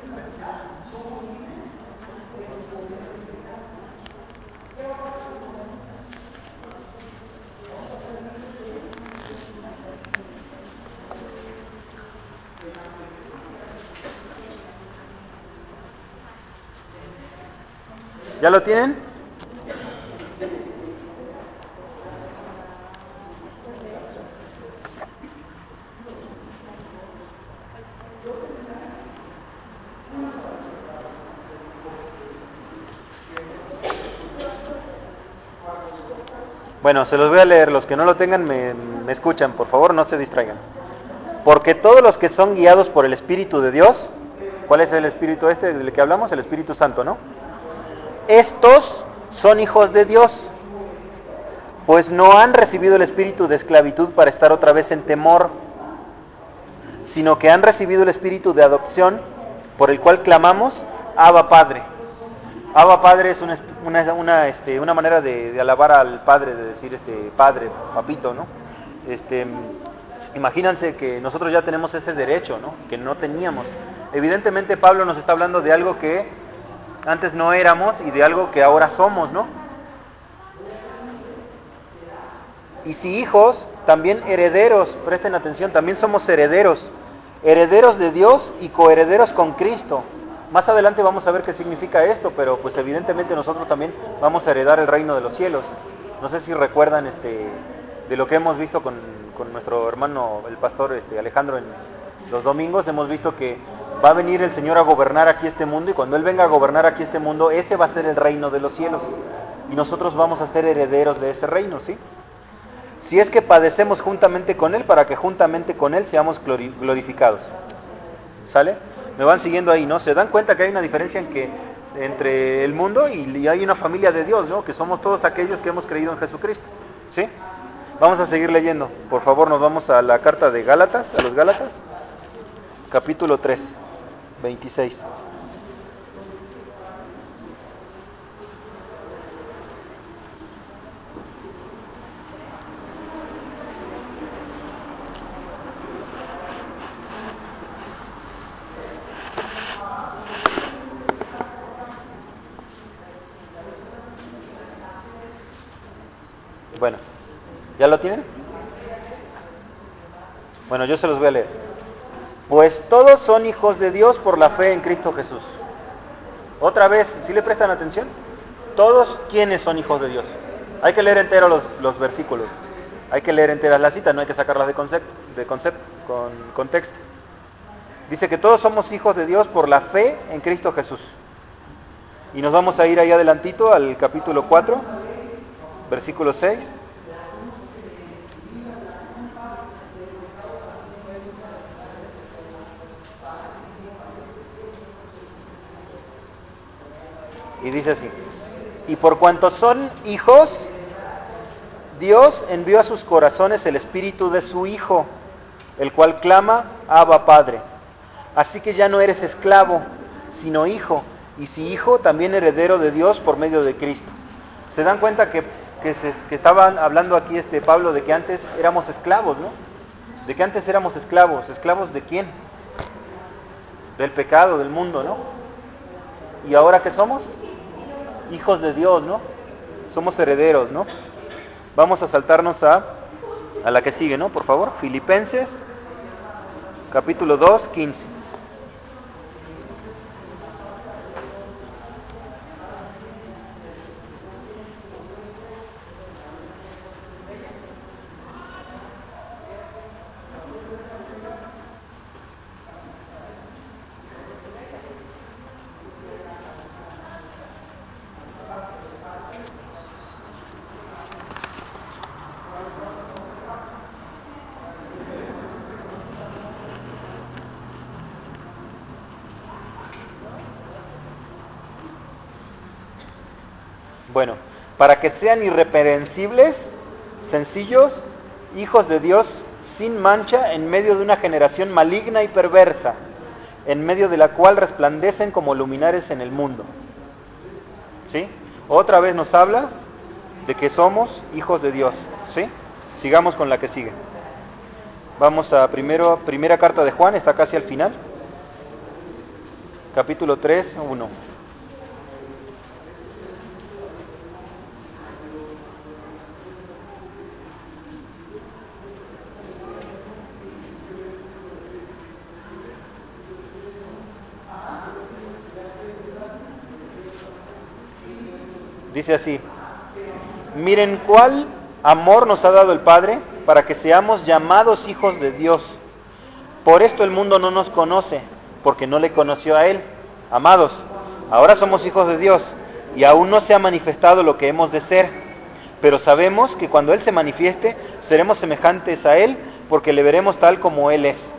¿Ya lo tienen? Bueno, se los voy a leer. Los que no lo tengan me, me escuchan, por favor, no se distraigan. Porque todos los que son guiados por el Espíritu de Dios, ¿cuál es el Espíritu este del que hablamos? El Espíritu Santo, ¿no? Estos son hijos de Dios, pues no han recibido el espíritu de esclavitud para estar otra vez en temor, sino que han recibido el espíritu de adopción, por el cual clamamos, Abba Padre. Abba Padre es una, una, una, este, una manera de, de alabar al Padre, de decir este Padre, papito, ¿no? Este, imagínense que nosotros ya tenemos ese derecho, ¿no? Que no teníamos. Evidentemente Pablo nos está hablando de algo que antes no éramos y de algo que ahora somos, ¿no? Y si hijos, también herederos, presten atención, también somos herederos, herederos de Dios y coherederos con Cristo. Más adelante vamos a ver qué significa esto, pero pues evidentemente nosotros también vamos a heredar el reino de los cielos. No sé si recuerdan este, de lo que hemos visto con, con nuestro hermano, el pastor este, Alejandro, en los domingos, hemos visto que va a venir el Señor a gobernar aquí este mundo, y cuando Él venga a gobernar aquí este mundo, ese va a ser el reino de los cielos. Y nosotros vamos a ser herederos de ese reino, ¿sí? Si es que padecemos juntamente con Él, para que juntamente con Él seamos glorificados. ¿Sale? Me van siguiendo ahí, ¿no? ¿Se dan cuenta que hay una diferencia en que, entre el mundo y, y hay una familia de Dios, ¿no? Que somos todos aquellos que hemos creído en Jesucristo. ¿Sí? Vamos a seguir leyendo. Por favor, nos vamos a la carta de Gálatas, a los Gálatas, capítulo tres, veintiséis. Bueno, ¿ya lo tienen? Bueno, yo se los voy a leer. Pues todos son hijos de Dios por la fe en Cristo Jesús. Otra vez, ¿sí le prestan atención? Todos, ¿quiénes son hijos de Dios? Hay que leer entero los, los versículos. Hay que leer enteras las citas, no hay que sacarlas de concepto, de concepto, con contexto. Dice que todos somos hijos de Dios por la fe en Cristo Jesús. Y nos vamos a ir ahí adelantito al capítulo cuatro, versículo seis. Y dice así: y por cuanto son hijos, Dios envió a sus corazones el espíritu de su Hijo, el cual clama, Abba Padre. Así que ya no eres esclavo, sino hijo, y si hijo, también heredero de Dios por medio de Cristo. ¿Se dan cuenta que, que, se, que estaban hablando aquí este Pablo de que antes éramos esclavos, ¿no? De que antes éramos esclavos. ¿Esclavos de quién? Del pecado, del mundo, ¿no? ¿Y ahora qué somos? Hijos de Dios, ¿no? Somos herederos, ¿no? Vamos a saltarnos a, a la que sigue, ¿no? Por favor, Filipenses, capítulo dos, quince. Bueno, para que sean irreprensibles, sencillos, hijos de Dios, sin mancha, en medio de una generación maligna y perversa, en medio de la cual resplandecen como luminares en el mundo. ¿Sí? Otra vez nos habla de que somos hijos de Dios. ¿Sí? Sigamos con la que sigue. Vamos a primero, primera carta de Juan, está casi al final. Capítulo tres, uno. Dice así: miren cuál amor nos ha dado el Padre para que seamos llamados hijos de Dios. Por esto el mundo no nos conoce, porque no le conoció a Él. Amados, ahora somos hijos de Dios, y aún no se ha manifestado lo que hemos de ser, pero sabemos que cuando Él se manifieste, seremos semejantes a Él, porque le veremos tal como Él es.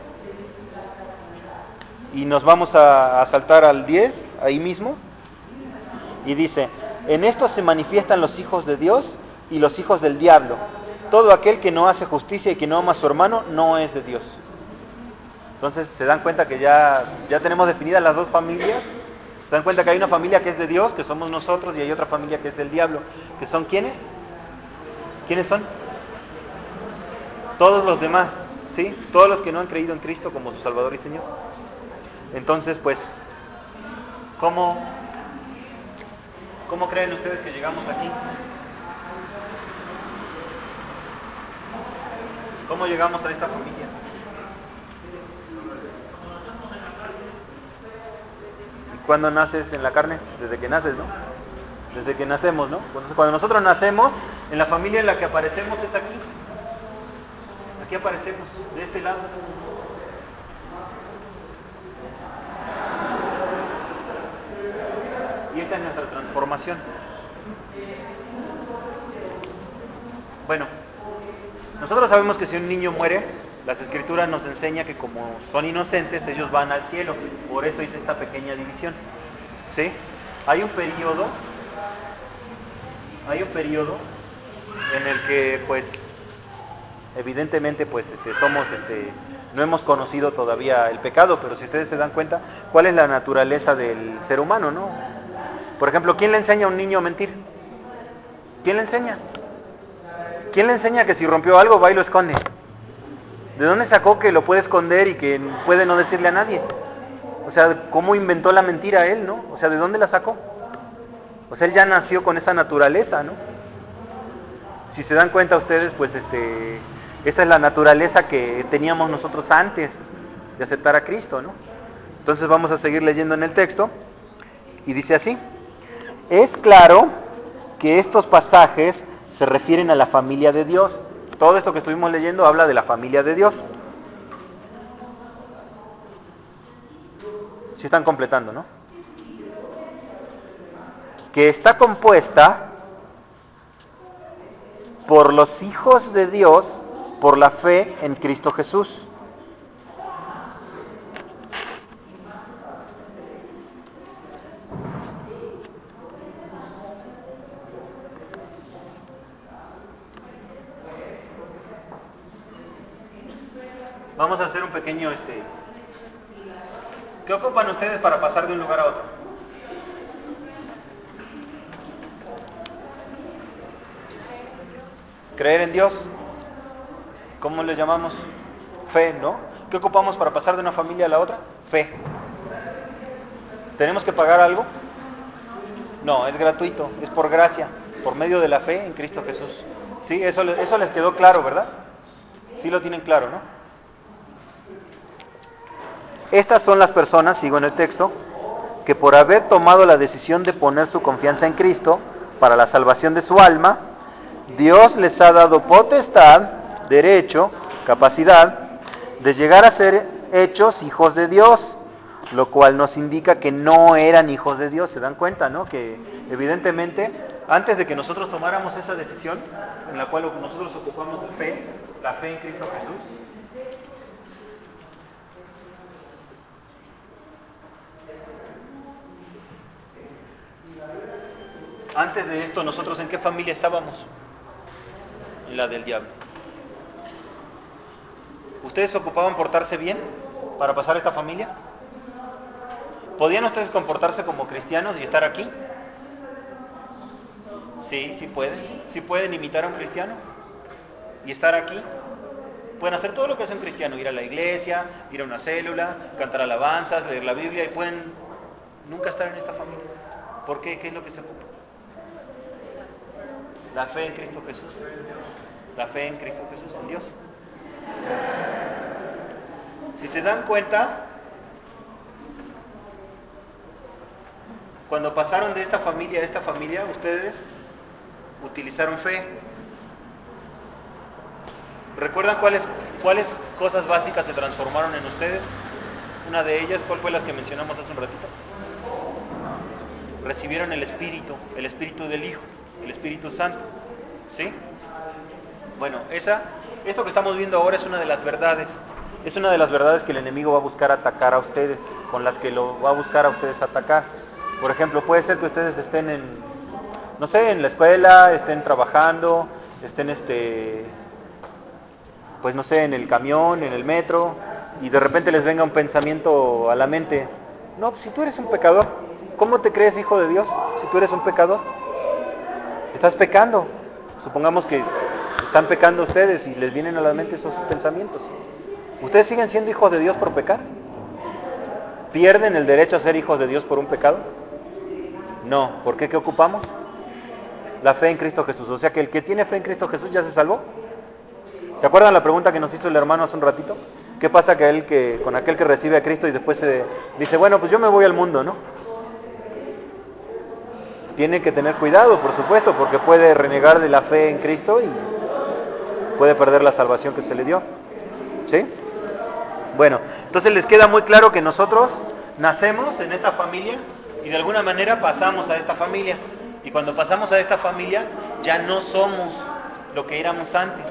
Y nos vamos a, a saltar al diez, ahí mismo, y dice: en esto se manifiestan los hijos de Dios y los hijos del diablo. Todo aquel que no hace justicia y que no ama a su hermano no es de Dios. Entonces se dan cuenta que ya, ya tenemos definidas las dos familias. Se dan cuenta que hay una familia que es de Dios, que somos nosotros, y hay otra familia que es del diablo, que son ¿quiénes? ¿Quiénes son? Todos los demás, ¿sí? Todos los que no han creído en Cristo como su Salvador y Señor. Entonces, pues, ¿cómo, cómo creen ustedes que llegamos aquí? ¿Cómo llegamos a esta familia? ¿Y cuándo naces en la carne? Desde que naces, ¿no? Desde que nacemos, ¿no? Cuando, cuando nosotros nacemos, en la familia en la que aparecemos es aquí. Aquí aparecemos, de este lado. Y esta es nuestra transformación. Bueno, nosotros sabemos que si un niño muere, las Escrituras nos enseñan que como son inocentes, ellos van al cielo. Por eso hice esta pequeña división. ¿Sí? Hay un periodo, hay un periodo en el que, pues, evidentemente, pues, este, somos, este, no hemos conocido todavía el pecado, pero si ustedes se dan cuenta, ¿cuál es la naturaleza del ser humano, no? Por ejemplo, ¿quién le enseña a un niño a mentir? ¿Quién le enseña? ¿Quién le enseña que si rompió algo va y lo esconde? ¿De dónde sacó que lo puede esconder y que puede no decirle a nadie? O sea, ¿cómo inventó la mentira él, no? O sea, ¿de dónde la sacó? O sea, él ya nació con esa naturaleza, ¿no? Si se dan cuenta ustedes, pues este, esa es la naturaleza que teníamos nosotros antes de aceptar a Cristo, ¿no? Entonces vamos a seguir leyendo en el texto y dice así: es claro que estos pasajes se refieren a la familia de Dios. Todo esto que estuvimos leyendo habla de la familia de Dios. Si están completando, ¿no? Que está compuesta por los hijos de Dios por la fe en Cristo Jesús. Vamos a hacer un pequeño, este, ¿qué ocupan ustedes para pasar de un lugar a otro? Creer en Dios. ¿Cómo le llamamos? Fe, ¿no? ¿Qué ocupamos para pasar de una familia a la otra? Fe. ¿Tenemos que pagar algo? No, es gratuito, es por gracia, por medio de la fe en Cristo Jesús. Sí, eso, eso les quedó claro, ¿verdad? Sí lo tienen claro, ¿no? Estas son las personas, sigo en el texto, que por haber tomado la decisión de poner su confianza en Cristo para la salvación de su alma, Dios les ha dado potestad, derecho, capacidad de llegar a ser hechos hijos de Dios, lo cual nos indica que no eran hijos de Dios. ¿Se dan cuenta, no? Que evidentemente, antes de que nosotros tomáramos esa decisión, en la cual nosotros ocupamos de fe, la fe en Cristo Jesús, antes de esto, ¿nosotros en qué familia estábamos? En la del diablo. ¿Ustedes se ocupaban portarse bien para pasar esta familia? ¿Podían ustedes comportarse como cristianos y estar aquí? Sí, sí pueden. Sí pueden imitar a un cristiano y estar aquí. Pueden hacer todo lo que hace un cristiano, ir a la iglesia, ir a una célula, cantar alabanzas, leer la Biblia, y pueden nunca estar en esta familia. ¿Por qué? ¿Qué es lo que se ocupa? La fe en Cristo Jesús. La fe en Cristo Jesús, en Dios. Si se dan cuenta, cuando pasaron de esta familia a esta familia, ustedes utilizaron fe. ¿Recuerdan cuáles, cuáles cosas básicas se transformaron en ustedes? Una de ellas, ¿cuál fue la que mencionamos hace un ratito? Recibieron el Espíritu, el Espíritu del Hijo, el Espíritu Santo. ¿Sí? Bueno, esa, esto que estamos viendo ahora es una de las verdades. Es una de las verdades que el enemigo va a buscar atacar a ustedes, con las que lo va a buscar a ustedes atacar. Por ejemplo, puede ser que ustedes estén en, no sé, en la escuela, estén trabajando, estén este... pues no sé, en el camión, en el metro, y de repente les venga un pensamiento a la mente: no, pues si tú eres un pecador, ¿cómo te crees hijo de Dios si tú eres un pecador? Estás pecando. Supongamos que están pecando ustedes y les vienen a la mente esos pensamientos. ¿Ustedes siguen siendo hijos de Dios por pecar? ¿Pierden el derecho a ser hijos de Dios por un pecado? No. ¿Por qué? ¿Qué ocupamos? La fe en Cristo Jesús. O sea que el que tiene fe en Cristo Jesús ya se salvó. ¿Se acuerdan la pregunta que nos hizo el hermano hace un ratito? ¿Qué pasa que él, que, con aquel que recibe a Cristo y después se dice, bueno, pues yo me voy al mundo, ¿no? Tiene que tener cuidado, por supuesto, porque puede renegar de la fe en Cristo y puede perder la salvación que se le dio. ¿Sí? Bueno, entonces les queda muy claro que nosotros nacemos en esta familia y de alguna manera pasamos a esta familia. Y cuando pasamos a esta familia ya no somos lo que éramos antes.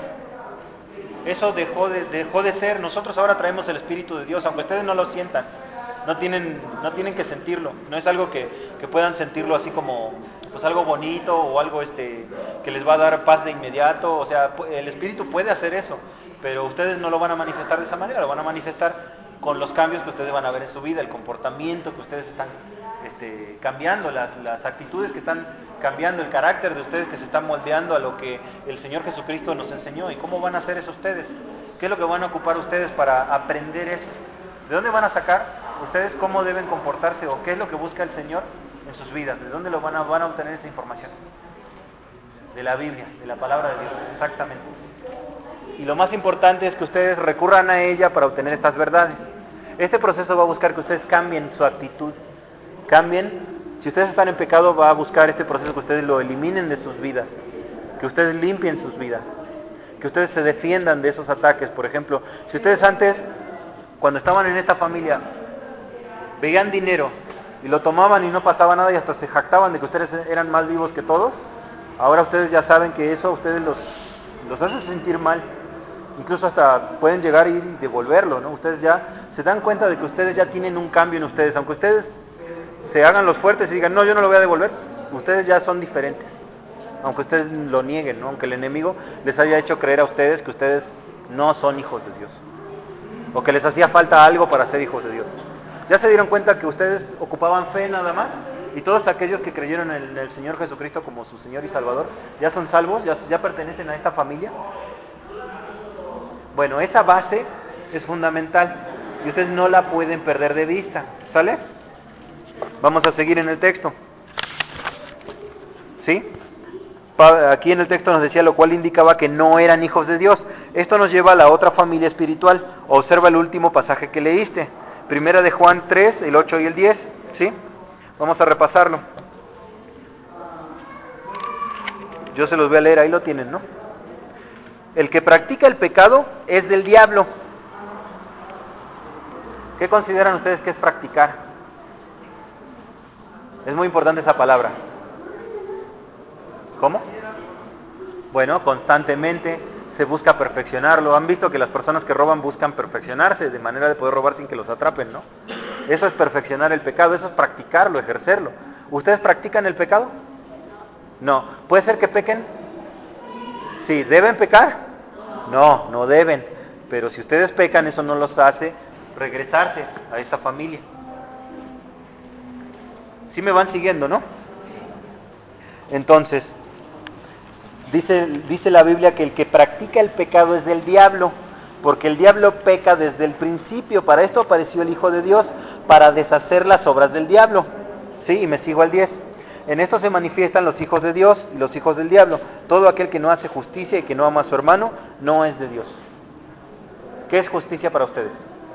Eso dejó de, dejó de ser. Nosotros ahora traemos el Espíritu de Dios, aunque ustedes no lo sientan. No tienen, no tienen que sentirlo. No es algo que, que puedan sentirlo así como pues algo bonito o algo este, que les va a dar paz de inmediato. O sea, el Espíritu puede hacer eso, pero ustedes no lo van a manifestar de esa manera. Lo van a manifestar con los cambios que ustedes van a ver en su vida, el comportamiento que ustedes están este, cambiando, las, las actitudes que están cambiando, el carácter de ustedes que se están moldeando a lo que el Señor Jesucristo nos enseñó. ¿Y cómo van a hacer eso ustedes? ¿Qué es lo que van a ocupar ustedes para aprender eso? ¿De dónde van a sacar ustedes cómo deben comportarse o qué es lo que busca el Señor en sus vidas? ¿De dónde lo van a, van a obtener esa información? De la Biblia, de la palabra de Dios, exactamente. Y lo más importante es que ustedes recurran a ella para obtener estas verdades. Este proceso va a buscar que ustedes cambien su actitud, cambien. Si ustedes están en pecado, va a buscar este proceso que ustedes lo eliminen de sus vidas, que ustedes limpien sus vidas, que ustedes se defiendan de esos ataques. Por ejemplo, si ustedes antes, cuando estaban en esta familia, veían dinero y lo tomaban y no pasaba nada y hasta se jactaban de que ustedes eran más vivos que todos, ahora ustedes ya saben que eso a ustedes los, los hace sentir mal. Incluso hasta pueden llegar a ir y devolverlo, ¿no? Ustedes ya se dan cuenta de que ustedes ya tienen un cambio en ustedes. Aunque ustedes se hagan los fuertes y digan, no, yo no lo voy a devolver, ustedes ya son diferentes. Aunque ustedes lo nieguen, ¿no? Aunque el enemigo les haya hecho creer a ustedes que ustedes no son hijos de Dios. O que les hacía falta algo para ser hijos de Dios. Ya se dieron cuenta que ustedes ocupaban fe nada más. Y todos aquellos que creyeron en el Señor Jesucristo como su Señor y Salvador, ya son salvos, ya, ya pertenecen a esta familia. Bueno, esa base es fundamental y ustedes no la pueden perder de vista, ¿sale? Vamos a seguir en el texto. ¿Sí? Aquí en el texto nos decía, lo cual indicaba que no eran hijos de Dios. Esto nos lleva a la otra familia espiritual. Observa el último pasaje que leíste. Primera de Juan tres, el ocho y el diez. ¿Sí? Vamos a repasarlo. Yo se los voy a leer, ahí lo tienen, ¿no? El que practica el pecado es del diablo. ¿Qué consideran ustedes que es practicar? Es muy importante esa palabra. ¿Cómo? Bueno, constantemente se busca perfeccionarlo. Han visto que las personas que roban buscan perfeccionarse de manera de poder robar sin que los atrapen, ¿no? Eso es perfeccionar el pecado, eso es practicarlo, ejercerlo. ¿Ustedes practican el pecado? No. ¿Puede ser que pequen? Sí. ¿Deben pecar? No, no deben. Pero si ustedes pecan, eso no los hace regresarse a esta familia. ¿Sí me van siguiendo, no? Entonces, dice, dice la Biblia que el que practica el pecado es del diablo, porque el diablo peca desde el principio. Para esto apareció el Hijo de Dios, para deshacer las obras del diablo. ¿Sí? Y me sigo al diez. En esto se manifiestan los hijos de Dios y los hijos del diablo. Todo aquel que no hace justicia y que no ama a su hermano, no es de Dios. ¿Qué es justicia para ustedes?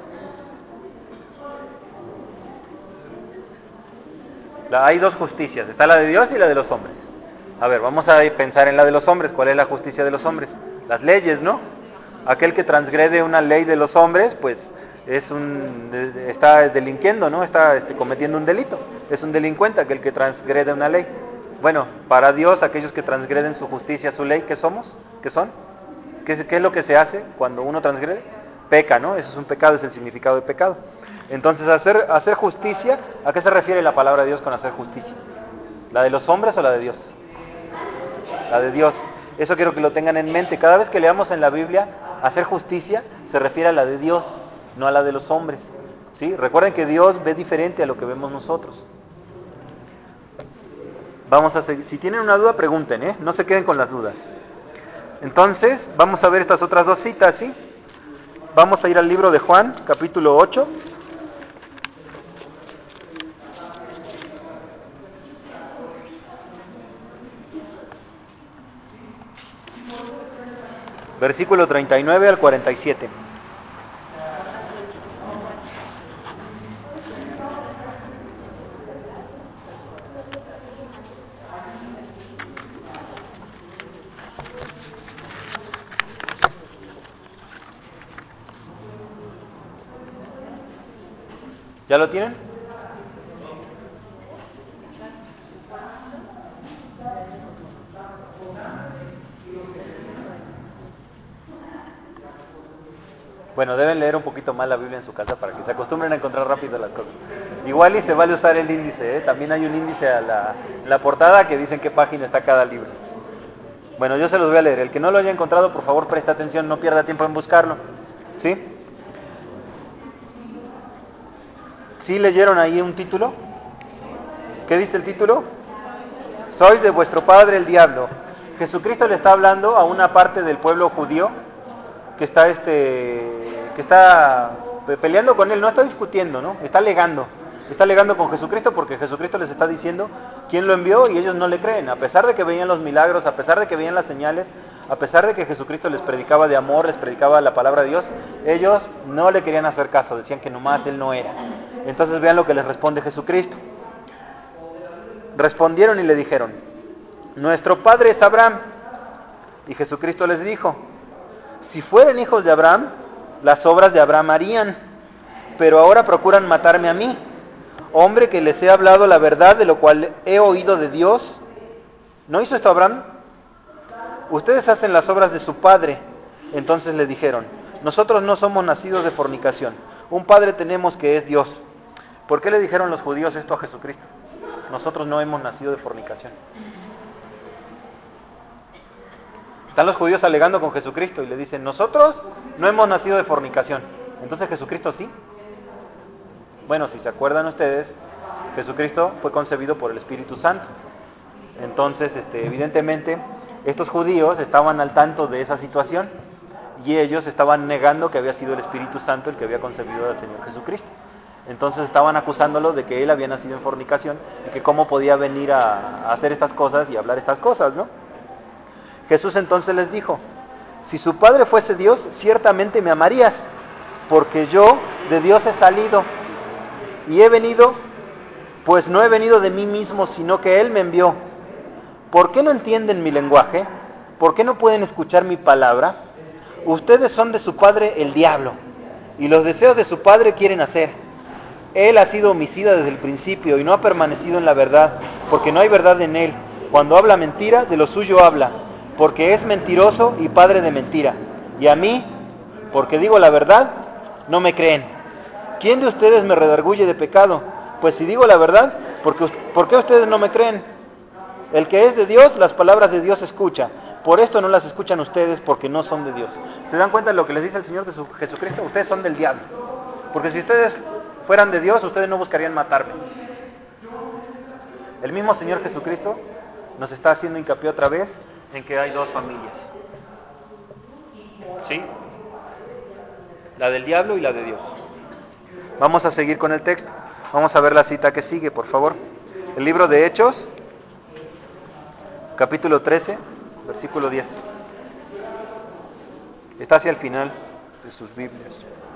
La, hay dos justicias, está la de Dios y la de los hombres. A ver, vamos a pensar en la de los hombres. ¿Cuál es la justicia de los hombres? Las leyes, ¿no? Aquel que transgrede una ley de los hombres, pues es un está delinquiendo, ¿no? Está este, cometiendo un delito. Es un delincuente aquel que transgrede una ley. Bueno, para Dios, aquellos que transgreden su justicia, su ley, ¿qué somos? ¿Qué son? ¿Qué es, qué es lo que se hace cuando uno transgrede? Peca, ¿no? Eso es un pecado, es el significado de pecado. Entonces, hacer, hacer justicia, ¿a qué se refiere la palabra de Dios con hacer justicia? ¿La de los hombres o la de Dios? La de Dios. Eso quiero que lo tengan en mente. Cada vez que leamos en la Biblia, hacer justicia se refiere a la de Dios, no a la de los hombres. ¿Sí? Recuerden que Dios ve diferente a lo que vemos nosotros. Vamos a seguir. Si tienen una duda, pregunten, ¿eh? No se queden con las dudas. Entonces, vamos a ver estas otras dos citas, ¿sí? Vamos a ir al libro de Juan, capítulo ocho. Versículo treinta y nueve al cuarenta y siete. ¿Ya lo tienen? Bueno, deben leer un poquito más la Biblia en su casa para que se acostumbren a encontrar rápido las cosas. Igual y se vale usar el índice, ¿eh? También hay un índice a la, la portada que dice en qué página está cada libro. Bueno, yo se los voy a leer. El que no lo haya encontrado, por favor, presta atención, no pierda tiempo en buscarlo. ¿Sí? ¿Sí leyeron ahí un título? ¿Qué dice el título? Sois de vuestro padre el diablo. Jesucristo le está hablando a una parte del pueblo judío que está este que está peleando con él, no está discutiendo, ¿no? Está alegando. Está alegando con Jesucristo porque Jesucristo les está diciendo quién lo envió y ellos no le creen, a pesar de que veían los milagros, a pesar de que veían las señales, a pesar de que Jesucristo les predicaba de amor, les predicaba la palabra de Dios, ellos no le querían hacer caso, decían que nomás él no era. Entonces vean lo que les responde Jesucristo. Respondieron y le dijeron: nuestro padre es Abraham. Y Jesucristo les dijo: si fueran hijos de Abraham, las obras de Abraham harían, pero ahora procuran matarme a mí, hombre que les he hablado la verdad de lo cual he oído de Dios. ¿No hizo esto Abraham? Ustedes hacen las obras de su padre. Entonces le dijeron: nosotros no somos nacidos de fornicación, un padre tenemos que es Dios. ¿Por qué le dijeron los judíos esto a Jesucristo? Nosotros no hemos nacido de fornicación. Están los judíos alegando con Jesucristo y le dicen: nosotros no hemos nacido de fornicación. Entonces Jesucristo sí. Bueno, si se acuerdan ustedes, Jesucristo fue concebido por el Espíritu Santo. Entonces, este, evidentemente, estos judíos estaban al tanto de esa situación y ellos estaban negando que había sido el Espíritu Santo el que había concebido al Señor Jesucristo. Entonces estaban acusándolo de que él había nacido en fornicación y que cómo podía venir a, a hacer estas cosas y hablar estas cosas, ¿no? Jesús entonces les dijo: si su Padre fuese Dios, ciertamente me amarías, porque yo de Dios he salido y he venido, pues no he venido de mí mismo, sino que Él me envió. ¿Por qué no entienden mi lenguaje? ¿Por qué no pueden escuchar mi palabra? Ustedes son de su padre el diablo, y los deseos de su padre quieren hacer. Él ha sido homicida desde el principio y no ha permanecido en la verdad, porque no hay verdad en él. Cuando habla mentira, de lo suyo habla, porque es mentiroso y padre de mentira. Y a mí, porque digo la verdad, no me creen. ¿Quién de ustedes me redarguye de pecado? Pues si digo la verdad, ¿por qué, ¿por qué ustedes no me creen? El que es de Dios, las palabras de Dios escucha. Por esto no las escuchan ustedes, porque no son de Dios. ¿Se dan cuenta de lo que les dice el Señor de su Jesucristo? Ustedes son del diablo. Porque si ustedes fueran de Dios, ustedes no buscarían matarme. El mismo Señor Jesucristo nos está haciendo hincapié otra vez en que hay dos familias. ¿Sí? La del diablo y la de Dios. Vamos a seguir con el texto. Vamos a ver la cita que sigue, por favor. El libro de Hechos, capítulo trece, versículo diez. Está hacia el final de sus Biblias.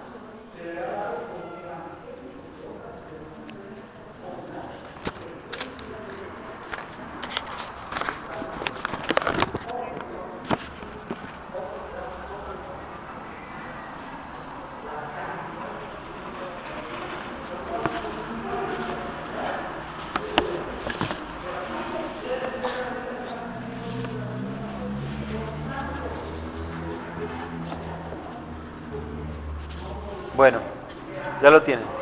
Bueno, ya lo tienen.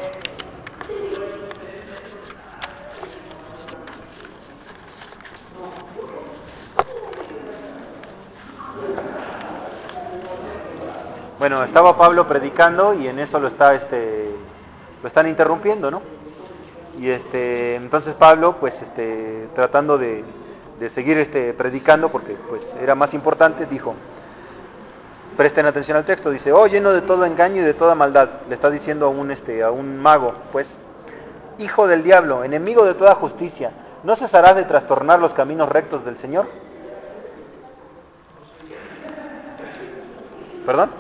Bueno, estaba Pablo predicando y en eso lo está, este, lo están interrumpiendo, ¿no? Y este, entonces Pablo, pues, este, tratando de, de seguir, este, predicando, porque, pues, era más importante, dijo: presten atención al texto. Dice: oh, lleno de todo engaño y de toda maldad. Le está diciendo a un, este, a un mago, pues, hijo del diablo, enemigo de toda justicia, ¿no cesarás de trastornar los caminos rectos del Señor? ¿Perdón?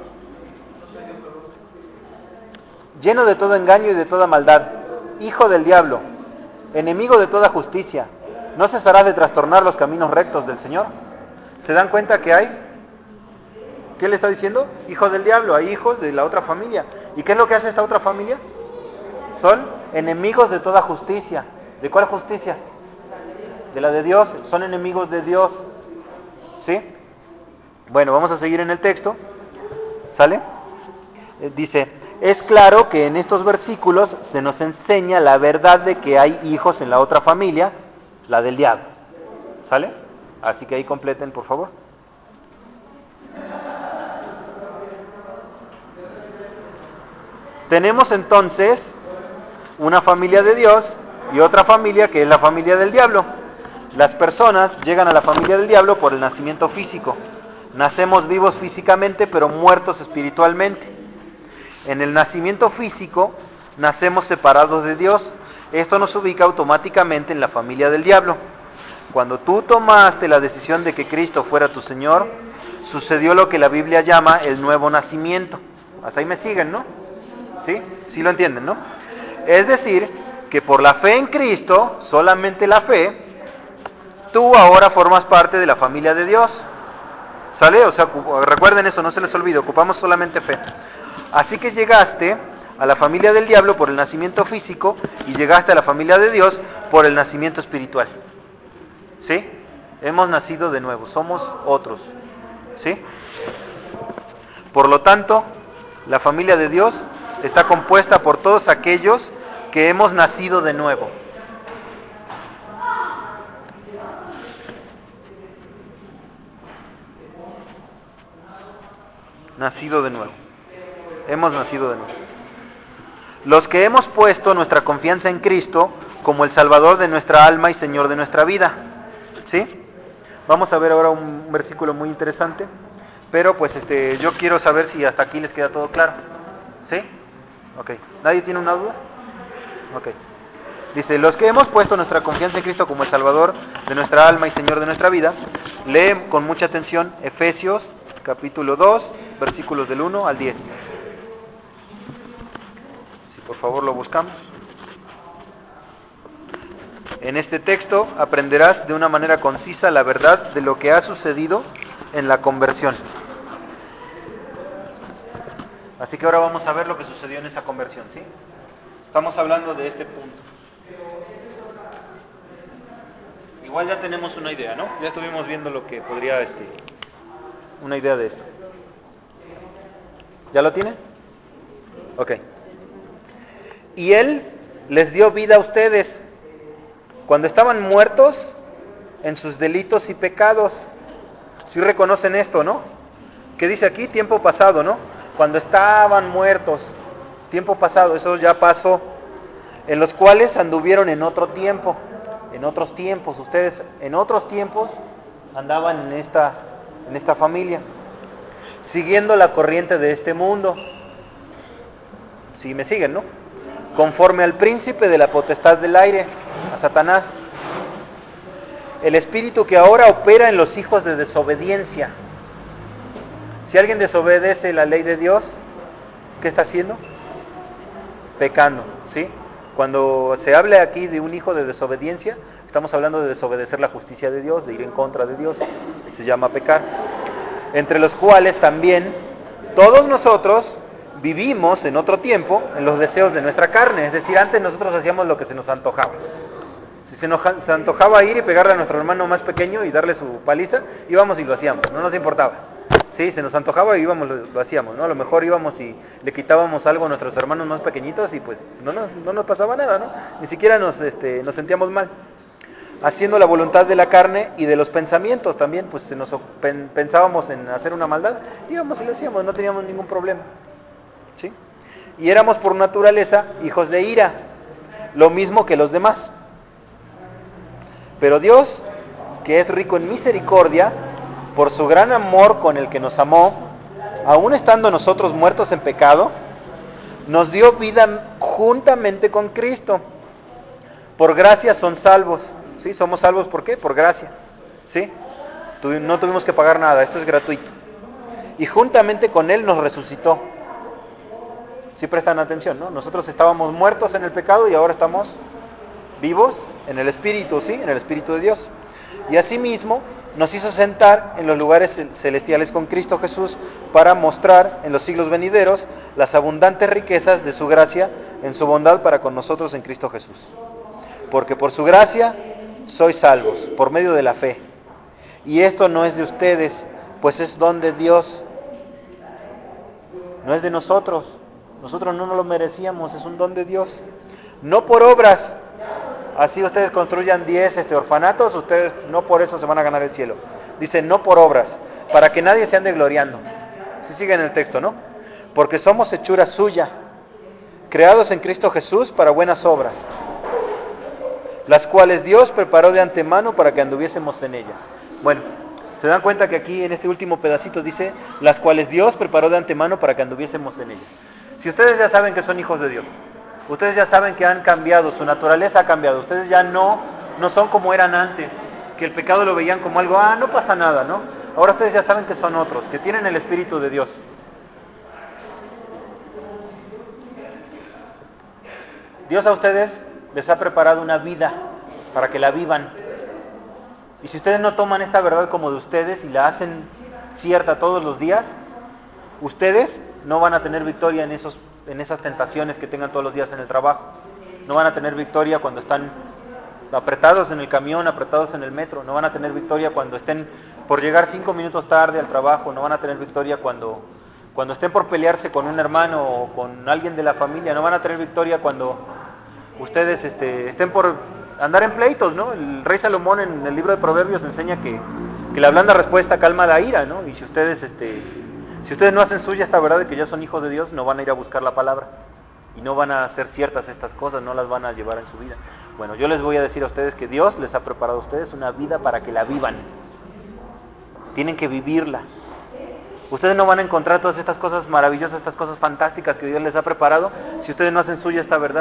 Lleno de todo engaño y de toda maldad, hijo del diablo, enemigo de toda justicia, ¿no cesarás de trastornar los caminos rectos del Señor? ¿Se dan cuenta que hay? ¿Qué le está diciendo? Hijo del diablo, hay hijos de la otra familia. ¿Y qué es lo que hace esta otra familia? Son enemigos de toda justicia. ¿De cuál justicia? De la de Dios. Son enemigos de Dios. ¿Sí? Bueno, vamos a seguir en el texto. ¿Sale? Eh, dice: es claro que en estos versículos se nos enseña la verdad de que hay hijos en la otra familia, la del diablo. ¿Sale? Así que ahí completen, por favor. Tenemos entonces una familia de Dios y otra familia que es la familia del diablo. Las personas llegan a la familia del diablo por el nacimiento físico. Nacemos vivos físicamente, pero muertos espiritualmente. En el nacimiento físico nacemos separados de Dios. Esto nos ubica automáticamente en la familia del diablo. Cuando tú tomaste la decisión de que Cristo fuera tu Señor, sucedió lo que la Biblia llama el nuevo nacimiento. Hasta ahí me siguen, ¿no? ¿Sí? ¿Sí lo entienden, no? Es decir, que por la fe en Cristo, solamente la fe, tú ahora formas parte de la familia de Dios. ¿Sale? O sea, recuerden eso, no se les olvide, ocupamos solamente fe. Así que llegaste a la familia del diablo por el nacimiento físico y llegaste a la familia de Dios por el nacimiento espiritual. ¿Sí? Hemos nacido de nuevo, somos otros. ¿Sí? Por lo tanto, la familia de Dios está compuesta por todos aquellos que hemos nacido de nuevo. Nacido de nuevo. Hemos nacido de nuevo. Los que hemos puesto nuestra confianza en Cristo como el Salvador de nuestra alma y Señor de nuestra vida. ¿Sí? Vamos a ver ahora un versículo muy interesante, pero pues este, yo quiero saber si hasta aquí les queda todo claro. ¿Sí? Ok. ¿Nadie tiene una duda? Ok. Dice: los que hemos puesto nuestra confianza en Cristo como el Salvador de nuestra alma y Señor de nuestra vida, leen con mucha atención Efesios capítulo dos, versículos del uno al diez. Si por favor lo buscamos. En este texto aprenderás de una manera concisa la verdad de lo que ha sucedido en la conversión. Así que ahora vamos a ver lo que sucedió en esa conversión, ¿sí? Estamos hablando de este punto. Igual ya tenemos una idea, ¿no? Ya estuvimos viendo lo que podría, este, una idea de esto. ¿Ya lo tienen? Ok. Y Él les dio vida a ustedes cuando estaban muertos en sus delitos y pecados. ¿Sí reconocen esto, no? ¿Qué dice aquí? Tiempo pasado, ¿no? Cuando estaban muertos. Tiempo pasado, eso ya pasó. En los cuales anduvieron en otro tiempo. en otros tiempos. Ustedes en otros tiempos andaban en esta, en esta familia, siguiendo la corriente de este mundo. Si me siguen, ¿no? Conforme al príncipe de la potestad del aire, a Satanás, el espíritu que ahora opera en los hijos de desobediencia. Si alguien desobedece la ley de Dios, ¿qué está haciendo? Pecando, ¿sí? Cuando se habla aquí de un hijo de desobediencia, estamos hablando de desobedecer la justicia de Dios, de ir en contra de Dios, se llama pecar. Entre los cuales también todos nosotros vivimos en otro tiempo en los deseos de nuestra carne, es decir, antes nosotros hacíamos lo que se nos antojaba. Si se nos se antojaba ir y pegarle a nuestro hermano más pequeño y darle su paliza, íbamos y lo hacíamos, no nos importaba. Sí, se nos antojaba y íbamos, lo, lo hacíamos, ¿no? A lo mejor íbamos y le quitábamos algo a nuestros hermanos más pequeñitos y pues no nos, no nos pasaba nada, ¿no? Ni siquiera nos, este, nos sentíamos mal. Haciendo la voluntad de la carne y de los pensamientos también, pues se nos pen, pensábamos en hacer una maldad, íbamos y lo hacíamos, no teníamos ningún problema, ¿sí? Y éramos por naturaleza hijos de ira, lo mismo que los demás. Pero Dios, que es rico en misericordia, por su gran amor con el que nos amó, aun estando nosotros muertos en pecado, nos dio vida juntamente con Cristo. Por gracia son salvos. ¿Sí? Somos salvos, ¿por qué? Por gracia. ¿Sí? No tuvimos que pagar nada, esto es gratuito. Y juntamente con Él nos resucitó. ¿Sí prestan atención, no? Nosotros estábamos muertos en el pecado y ahora estamos vivos en el Espíritu, ¿sí? En el Espíritu de Dios. Y asimismo nos hizo sentar en los lugares celestiales con Cristo Jesús para mostrar en los siglos venideros las abundantes riquezas de su gracia en su bondad para con nosotros en Cristo Jesús. Porque por su gracia sois salvos, por medio de la fe. Y esto no es de ustedes, pues es don de Dios. No es de nosotros. Nosotros no nos lo merecíamos, es un don de Dios. No por obras. Así ustedes construyan diez este, orfanatos, ustedes no por eso se van a ganar el cielo. Dice, no por obras, para que nadie se ande gloriando. Si siguen el texto, ¿no? Porque somos hechura suya, creados en Cristo Jesús para buenas obras, las cuales Dios preparó de antemano para que anduviésemos en ella. Bueno, se dan cuenta que aquí en este último pedacito dice, las cuales Dios preparó de antemano para que anduviésemos en ella. Si ustedes ya saben que son hijos de Dios, ustedes ya saben que han cambiado, su naturaleza ha cambiado, ustedes ya no, no son como eran antes, que el pecado lo veían como algo, ah, no pasa nada, ¿no? Ahora ustedes ya saben que son otros, que tienen el Espíritu de Dios. Dios a ustedes les ha preparado una vida para que la vivan. Y si ustedes no toman esta verdad como de ustedes y la hacen cierta todos los días, ustedes no van a tener victoria en, esos, en esas tentaciones que tengan todos los días en el trabajo. No van a tener victoria cuando están apretados en el camión, apretados en el metro. No van a tener victoria cuando estén por llegar cinco minutos tarde al trabajo. No van a tener victoria cuando, cuando estén por pelearse con un hermano o con alguien de la familia. No van a tener victoria cuando ustedes este, estén por andar en pleitos, ¿no? El rey Salomón en el libro de Proverbios enseña que, que la blanda respuesta calma la ira, ¿no? Y si ustedes, este, si ustedes no hacen suya esta verdad de que ya son hijos de Dios, no van a ir a buscar la palabra y no van a hacer ciertas estas cosas, no las van a llevar en su vida. Bueno, yo les voy a decir a ustedes que Dios les ha preparado a ustedes una vida para que la vivan. Tienen que vivirla. Ustedes no van a encontrar todas estas cosas maravillosas, estas cosas fantásticas que Dios les ha preparado si ustedes no hacen suya esta verdad.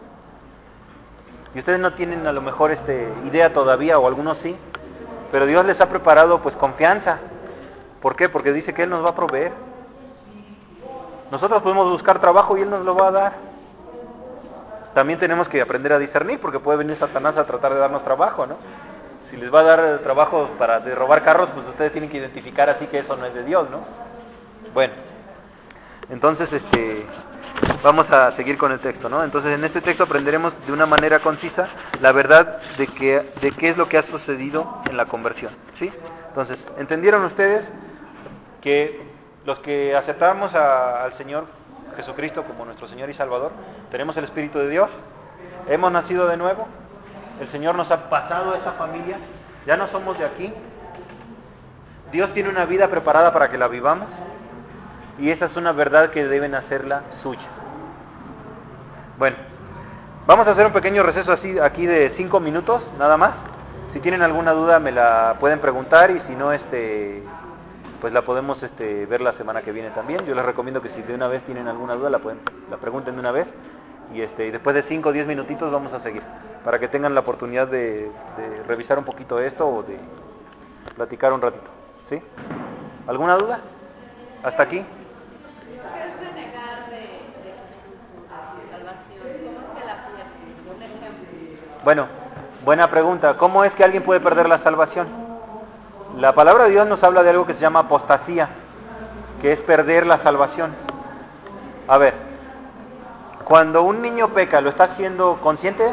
Y ustedes no tienen a lo mejor este, idea todavía, o algunos sí, pero Dios les ha preparado pues confianza. ¿Por qué? Porque dice que Él nos va a proveer. Nosotros podemos buscar trabajo y Él nos lo va a dar. También tenemos que aprender a discernir, porque puede venir Satanás a tratar de darnos trabajo, ¿no? Si les va a dar trabajo para de robar carros, pues ustedes tienen que identificar así que eso no es de Dios, ¿no? Bueno, entonces este... vamos a seguir con el texto, ¿no? Entonces en este texto aprenderemos de una manera concisa la verdad de, que, de qué es lo que ha sucedido en la conversión, ¿sí? Entonces, ¿entendieron ustedes que los que aceptamos a, al Señor Jesucristo como nuestro Señor y Salvador, tenemos el Espíritu de Dios, hemos nacido de nuevo, el Señor nos ha pasado a esta familia, ya no somos de aquí, Dios tiene una vida preparada para que la vivamos? Y esa es una verdad que deben hacerla suya. Bueno, Vamos a hacer un pequeño receso así aquí de cinco minutos, nada más. Si tienen alguna duda me la pueden preguntar y si no, este, pues la podemos este, ver la semana que viene también. Yo les recomiendo que si de una vez tienen alguna duda la, pueden, la pregunten de una vez y, este, y después de cinco o diez minutitos vamos a seguir para que tengan la oportunidad de, de revisar un poquito esto o de platicar un ratito. ¿Sí? ¿Alguna duda? ¿Hasta aquí? ¿Qué es renegar de, de Jesús, de su salvación? ¿Cómo es que la pierde? Un ejemplo. Bueno, buena pregunta. ¿Cómo es que alguien puede perder la salvación? La palabra de Dios nos habla de algo que se llama apostasía, que es perder la salvación. A ver, cuando un niño peca, ¿lo está haciendo consciente?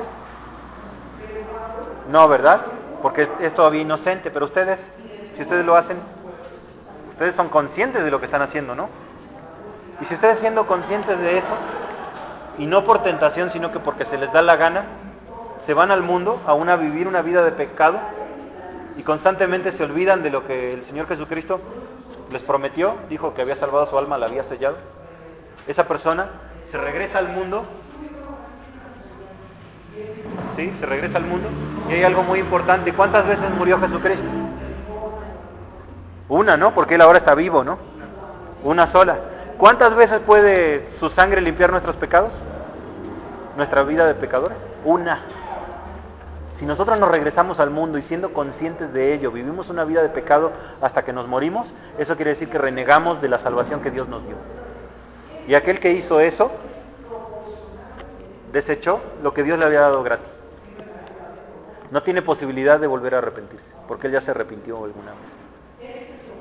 No, ¿verdad? Porque es todavía inocente, pero ustedes, si ustedes lo hacen, ustedes son conscientes de lo que están haciendo, ¿no? Y si ustedes siendo conscientes de eso, y no por tentación, sino que porque se les da la gana, se van al mundo a una, vivir una vida de pecado y constantemente se olvidan de lo que el Señor Jesucristo les prometió, dijo que había salvado su alma, la había sellado. Esa persona se regresa al mundo, ¿sí? Se regresa al mundo y hay algo muy importante. ¿Cuántas veces murió Jesucristo? Una, ¿no? Porque Él ahora está vivo, ¿no? Una sola. ¿Cuántas veces puede su sangre limpiar nuestros pecados? Nuestra vida de pecadores. Una. Si nosotros nos regresamos al mundo y siendo conscientes de ello, vivimos una vida de pecado hasta que nos morimos, eso quiere decir que renegamos de la salvación que Dios nos dio. Y aquel que hizo eso, desechó lo que Dios le había dado gratis. No tiene posibilidad de volver a arrepentirse, porque él ya se arrepintió alguna vez.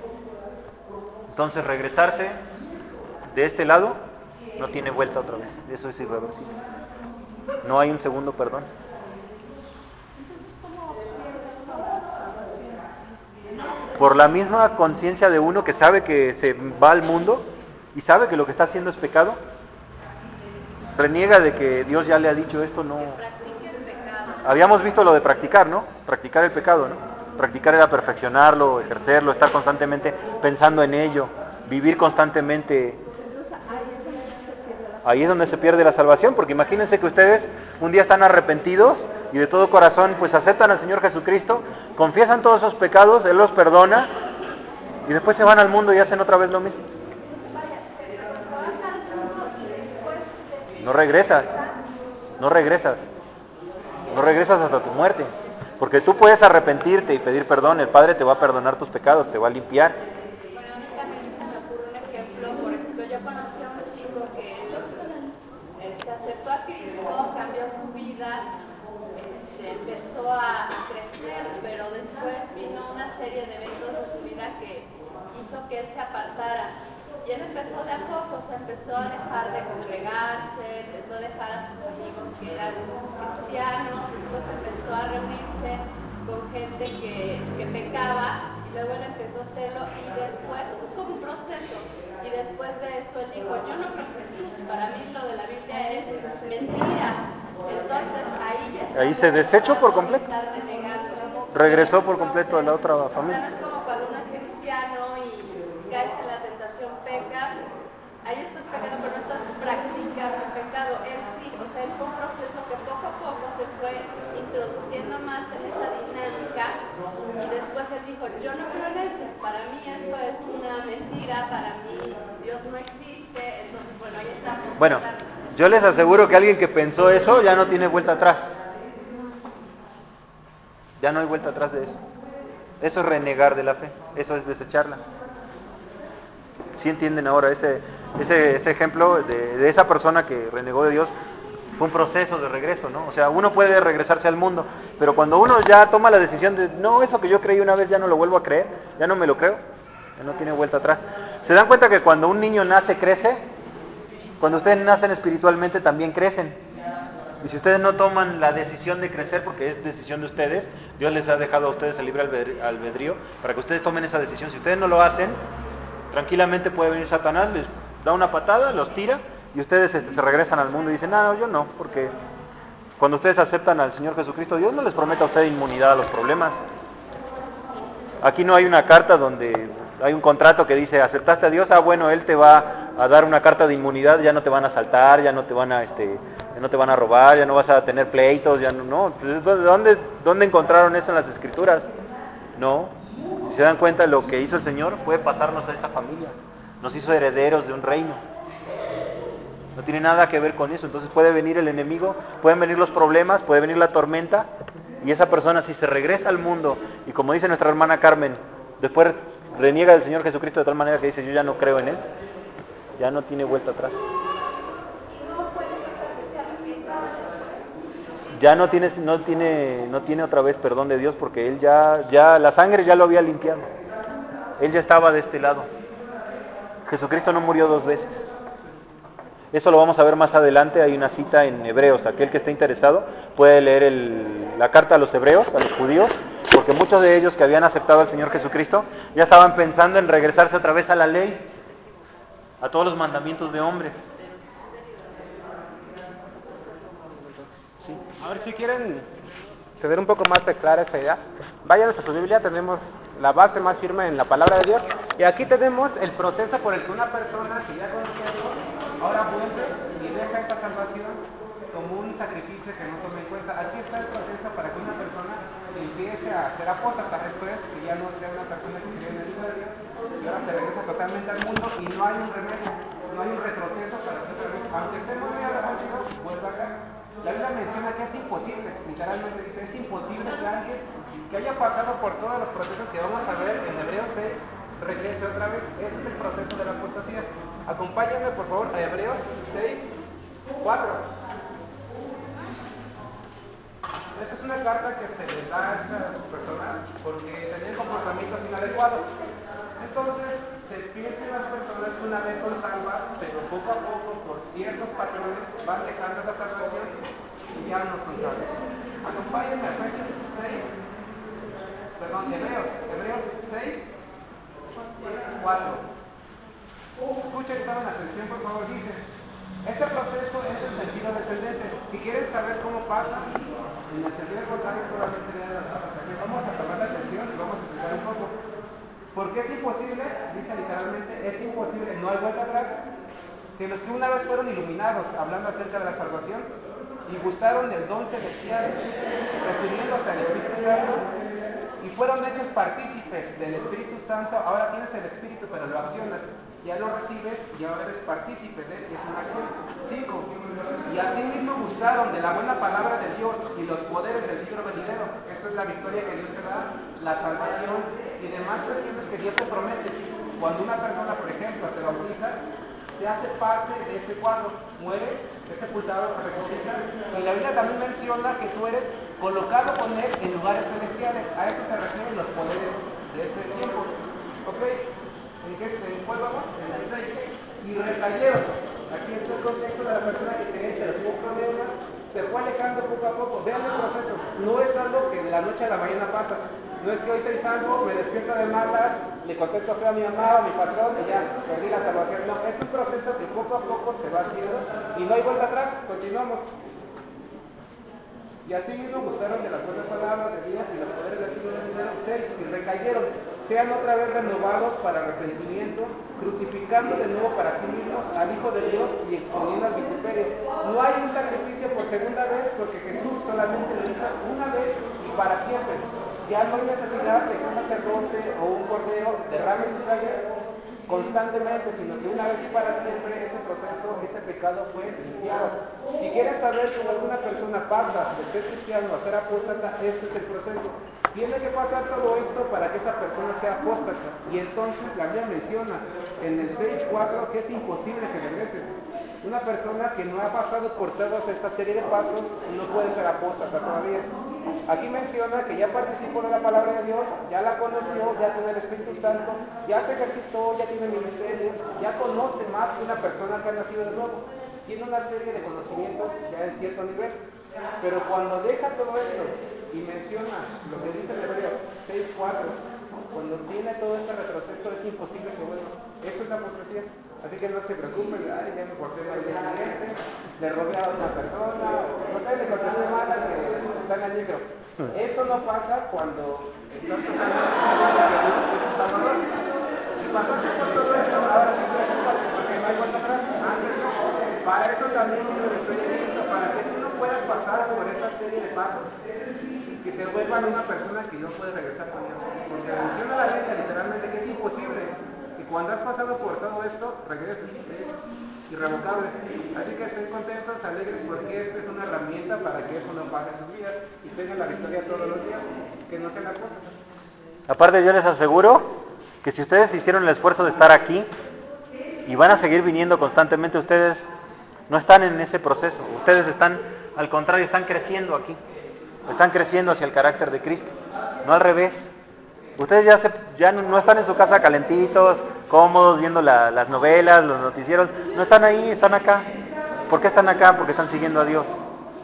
Entonces regresarse de este lado no tiene vuelta otra vez. Eso es irreversible. No hay un segundo perdón. Entonces, ¿cómo pierde uno la salvación? Por la misma conciencia de uno que sabe que se va al mundo y sabe que lo que está haciendo es pecado, reniega de que Dios ya le ha dicho esto, no. Que practique el pecado. Habíamos visto lo de practicar, ¿no? Practicar el pecado, ¿no? Practicar era perfeccionarlo, ejercerlo, estar constantemente pensando en ello, vivir constantemente. Entonces, ahí es donde se pierde la salvación. Ahí es donde se pierde la salvación, porque imagínense que ustedes un día están arrepentidos y de todo corazón pues aceptan al Señor Jesucristo, confiesan todos esos pecados, Él los perdona y después se van al mundo y hacen otra vez lo mismo. Vaya, pero vas al mundo y después de... No regresas, no regresas, no regresas hasta tu muerte, porque tú puedes arrepentirte y pedir perdón, el Padre te va a perdonar tus pecados, te va a limpiar. Bueno, a mí también se me ocurre un ejemplo. Por ejemplo, yo conocí a un chico que él este, aceptó a Cristo, cambió su vida, este, empezó a, a crecer, pero después vino una serie de eventos de su vida que hizo que él se apartara. Y él empezó de a poco, se empezó a dejar de congregarse, empezó a dejar a sus amigos que eran cristianos, después empezó a reunirse con gente que, que pecaba, y luego él empezó a hacerlo, y después, eso es como un proceso, y después de eso él dijo, yo no creo en Jesús, para mí lo de la Biblia es mentira. Entonces ahí ya está. Ahí se desechó por completo. Está renegando. Regresó por completo a la otra O sea, familia. no es como cuando uno es cristiano y caes en la tentación, pecas, ahí estás pecando, pero no estás practicando el pecado. Él sí, o sea, él fue un proceso que poco a poco se fue introduciendo más en esa dinámica, y después él dijo, yo no creo en eso, para mí eso es una mentira, para mí Dios no existe. Entonces, bueno, ahí está. Bueno, yo les aseguro que alguien que pensó eso ya no tiene vuelta atrás. Ya no hay vuelta atrás de eso. Eso es renegar de la fe, eso es desecharla. ¿Sí entienden ahora ese, ese, ese ejemplo de, de esa persona que renegó de Dios? Fue un proceso de regreso, ¿no? O sea, uno puede regresarse al mundo, pero cuando uno ya toma la decisión de, no, eso que yo creí una vez ya no lo vuelvo a creer, ya no me lo creo, ya no tiene vuelta atrás. ¿Se dan cuenta que cuando un niño nace, crece? Cuando ustedes nacen espiritualmente también crecen. Y si ustedes no toman la decisión de crecer, porque es decisión de ustedes, Dios les ha dejado a ustedes el libre albedrío para que ustedes tomen esa decisión. Si ustedes no lo hacen, tranquilamente puede venir Satanás, les da una patada, los tira y ustedes este, se regresan al mundo y dicen, no, yo no, porque cuando ustedes aceptan al Señor Jesucristo, Dios no les promete a ustedes inmunidad a los problemas. Aquí no hay una carta donde hay un contrato que dice, aceptaste a Dios, ah bueno, Él te va a dar una carta de inmunidad, ya no te van a asaltar, ya no te van a, este, no te van a robar, ya no vas a tener pleitos, ya no, no. ¿Dónde, dónde encontraron eso en las Escrituras? No. Si se dan cuenta, lo que hizo el Señor fue pasarnos a esta familia. Nos hizo herederos de un reino. No tiene nada que ver con eso. Entonces puede venir el enemigo, pueden venir los problemas, puede venir la tormenta, y esa persona, si se regresa al mundo, y como dice nuestra hermana Carmen, después reniega del Señor Jesucristo de tal manera que dice, yo ya no creo en Él, ya no tiene vuelta atrás. Ya no tiene, no tiene, no tiene otra vez perdón de Dios, porque Él ya, ya, la sangre ya lo había limpiado. Él ya estaba de este lado. Jesucristo no murió dos veces. Eso lo vamos a ver más adelante, hay una cita en Hebreos. Aquel que esté interesado puede leer el, la carta a los hebreos, a los judíos, porque muchos de ellos que habían aceptado al Señor Jesucristo ya estaban pensando en regresarse otra vez a la ley, a todos los mandamientos de hombres. Sí. A ver si quieren tener un poco más de clara esta idea. Vayan a su Biblia, tenemos la base más firme en la palabra de Dios. Y aquí tenemos el proceso por el que una persona que ya conoce a Dios, ahora vuelve y deja esta salvación como un sacrificio que no tome en cuenta. Aquí está el proceso para que una persona empiece a ser apóstata. Esto es, que ya no sea una persona que cree en el Hijo de Dios y ahora se regresa totalmente al mundo y no hay un remedio, no hay un retroceso para que otra vez, aunque esté muy bien arrepentido, vuelva acá. La Biblia menciona que es imposible, literalmente dice, es imposible que alguien que haya pasado por todos los procesos que vamos a ver en Hebreos seis, regrese otra vez. Ese es el proceso de la apostasía. Acompáñenme por favor a Hebreos seis, cuatro. Esta es una carta que se les da a estas personas porque tenían comportamientos inadecuados. Entonces se piensa en las personas que una vez son salvas, pero poco a poco por ciertos patrones van dejando esa salvación y ya no son salvos. Acompáñenme a Efesios seis, perdón, Hebreos, Hebreos seis, cuatro. Escuchen con atención, por favor, dice, este proceso es el sentido descendente. Si quieren saber cómo pasa, en el sentido contrario solamente lean las notas. Aquí vamos a tomar la atención y vamos a explicar un poco. Porque es imposible, dice literalmente, es imposible, no hay vuelta atrás, que los que una vez fueron iluminados, hablando acerca de la salvación, y gustaron del don celestial, refiriéndose al Espíritu Santo, y fueron hechos partícipes del Espíritu Santo. Ahora tienes el Espíritu, pero lo accionas, ya lo recibes y ahora eres partícipe de él, es una acción. cinco. Y asimismo gustaron de la buena palabra de Dios y los poderes del siglo venidero. Esto es la victoria que Dios te da, la salvación y demás cuestiones que Dios te promete. Cuando una persona, por ejemplo, se bautiza, se hace parte de ese cuadro, muere, es sepultado, resucita, y la Biblia también menciona que tú eres colocado con él en lugares celestiales. A eso se refieren los poderes de este tiempo. ¿Ok? ¿En qué en cuál vamos? En el seis. Y recayeron. Aquí está el contexto de la persona que cree que tuvo problemas, se fue alejando poco a poco. Vean el proceso. No es algo que de la noche a la mañana pasa. No es que hoy soy salvo, me despierto de malas, le contesto feo a mi mamá o a mi patrón y ya perdí la salvación. No, es un proceso que poco a poco se va haciendo y no hay vuelta atrás. Continuamos. Y así mismo gustaron de las buenas palabras de Dios y los poderes del siglo venidero. seis. Y recayeron, sean otra vez renovados para arrepentimiento, crucificando de nuevo para sí mismos al Hijo de Dios y exponiendo al vituperio. No hay un sacrificio por segunda vez, porque Jesús solamente lo hizo una vez y para siempre. Ya no hay necesidad de que un sacerdote o un cordero derrame su sangre constantemente, sino que una vez y para siempre ese proceso, ese pecado fue limpiado. Si quieres saber cómo es que una persona pasa de ser cristiano a ser apóstata, este es el proceso. Tiene que pasar todo esto para que esa persona sea apóstata. Y entonces la Biblia menciona en el seis cuatro que es imposible que regrese. Una persona que no ha pasado por toda esta serie de pasos no puede ser apóstata todavía. Aquí menciona que ya participó de la palabra de Dios, ya la conoció, ya tiene el Espíritu Santo, ya se ejercitó, ya tiene ministerios, ya conoce más que una persona que ha nacido de nuevo. Tiene una serie de conocimientos ya en cierto nivel. Pero cuando deja todo esto y menciona lo que dice en Hebreos seis cuatro, cuando tiene todo este retroceso es imposible que vuelva. Eso es la apostasía. Así que no se preocupen, ay, ya me porté mal día siguiente, le robé a una persona, o no sé, le contesté mal a que está en el micro. Eso no pasa cuando estás totalmente seguro de que Dios es tu Salvador. Si pasaste por todo esto, ahora sí preocúpate porque no hay vuelta atrás. Antes no. Para eso también vino la victoria de Cristo, para que tú no puedas pasar por esta serie de pasos que te vuelvan una persona que no puede regresar con Dios. Porque menciona la Biblia literalmente que es imposible que cuando has pasado por todo esto, regreses. Es irrevocable. Así que estén contentos, alegres, porque esta es una herramienta para que eso no pase en sus vidas y tengan la victoria todos los días, que no sean apóstatas. Aparte, yo les aseguro que si ustedes hicieron el esfuerzo de estar aquí y van a seguir viniendo constantemente, ustedes no están en ese proceso. Ustedes están, al contrario, están creciendo aquí. Están creciendo hacia el carácter de Cristo, no al revés. Ustedes ya, se, ya no, no están en su casa calentitos, cómodos, viendo la, las novelas, los noticieros. No están ahí, están acá. ¿Por qué están acá? Porque están siguiendo a Dios.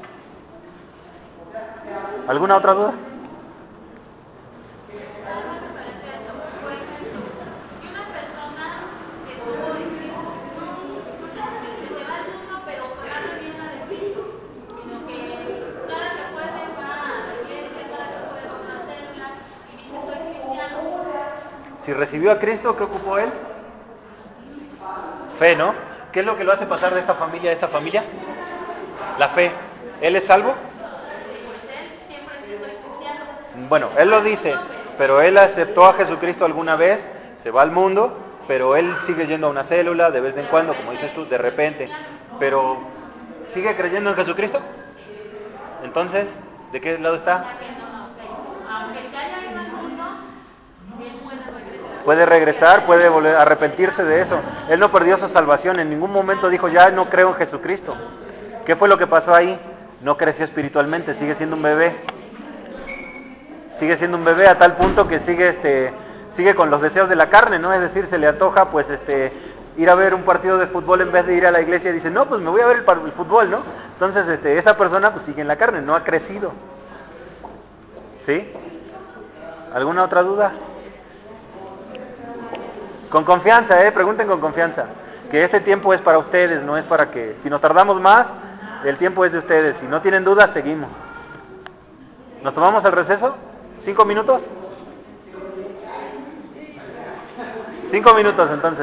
¿Alguna otra duda? Si recibió a Cristo, ¿qué ocupó él? Fe, ¿no? ¿Qué es lo que lo hace pasar de esta familia a esta familia? La fe. ¿Él es salvo? Bueno, él lo dice, pero él aceptó a Jesucristo alguna vez, se va al mundo, pero él sigue yendo a una célula de vez en cuando, como dices tú, de repente. Pero, ¿sigue creyendo en Jesucristo? Entonces, ¿de qué lado está? Puede regresar, puede volver a arrepentirse de eso. Él no perdió su salvación, en ningún momento dijo, ya no creo en Jesucristo. ¿Qué fue lo que pasó ahí? No creció espiritualmente, sigue siendo un bebé. Sigue siendo un bebé a tal punto que sigue este sigue con los deseos de la carne, ¿no? Es decir, se le antoja pues este ir a ver un partido de fútbol en vez de ir a la iglesia y dice, no, pues me voy a ver el, el fútbol, ¿no? Entonces este, esa persona pues sigue en la carne, no ha crecido. ¿Sí? ¿Alguna otra duda? Con confianza, ¿eh? Pregunten con confianza. Que este tiempo es para ustedes, no es para que... Si nos tardamos más, el tiempo es de ustedes. Si no tienen dudas, seguimos. ¿Nos tomamos el receso? ¿Cinco minutos? Cinco minutos, entonces.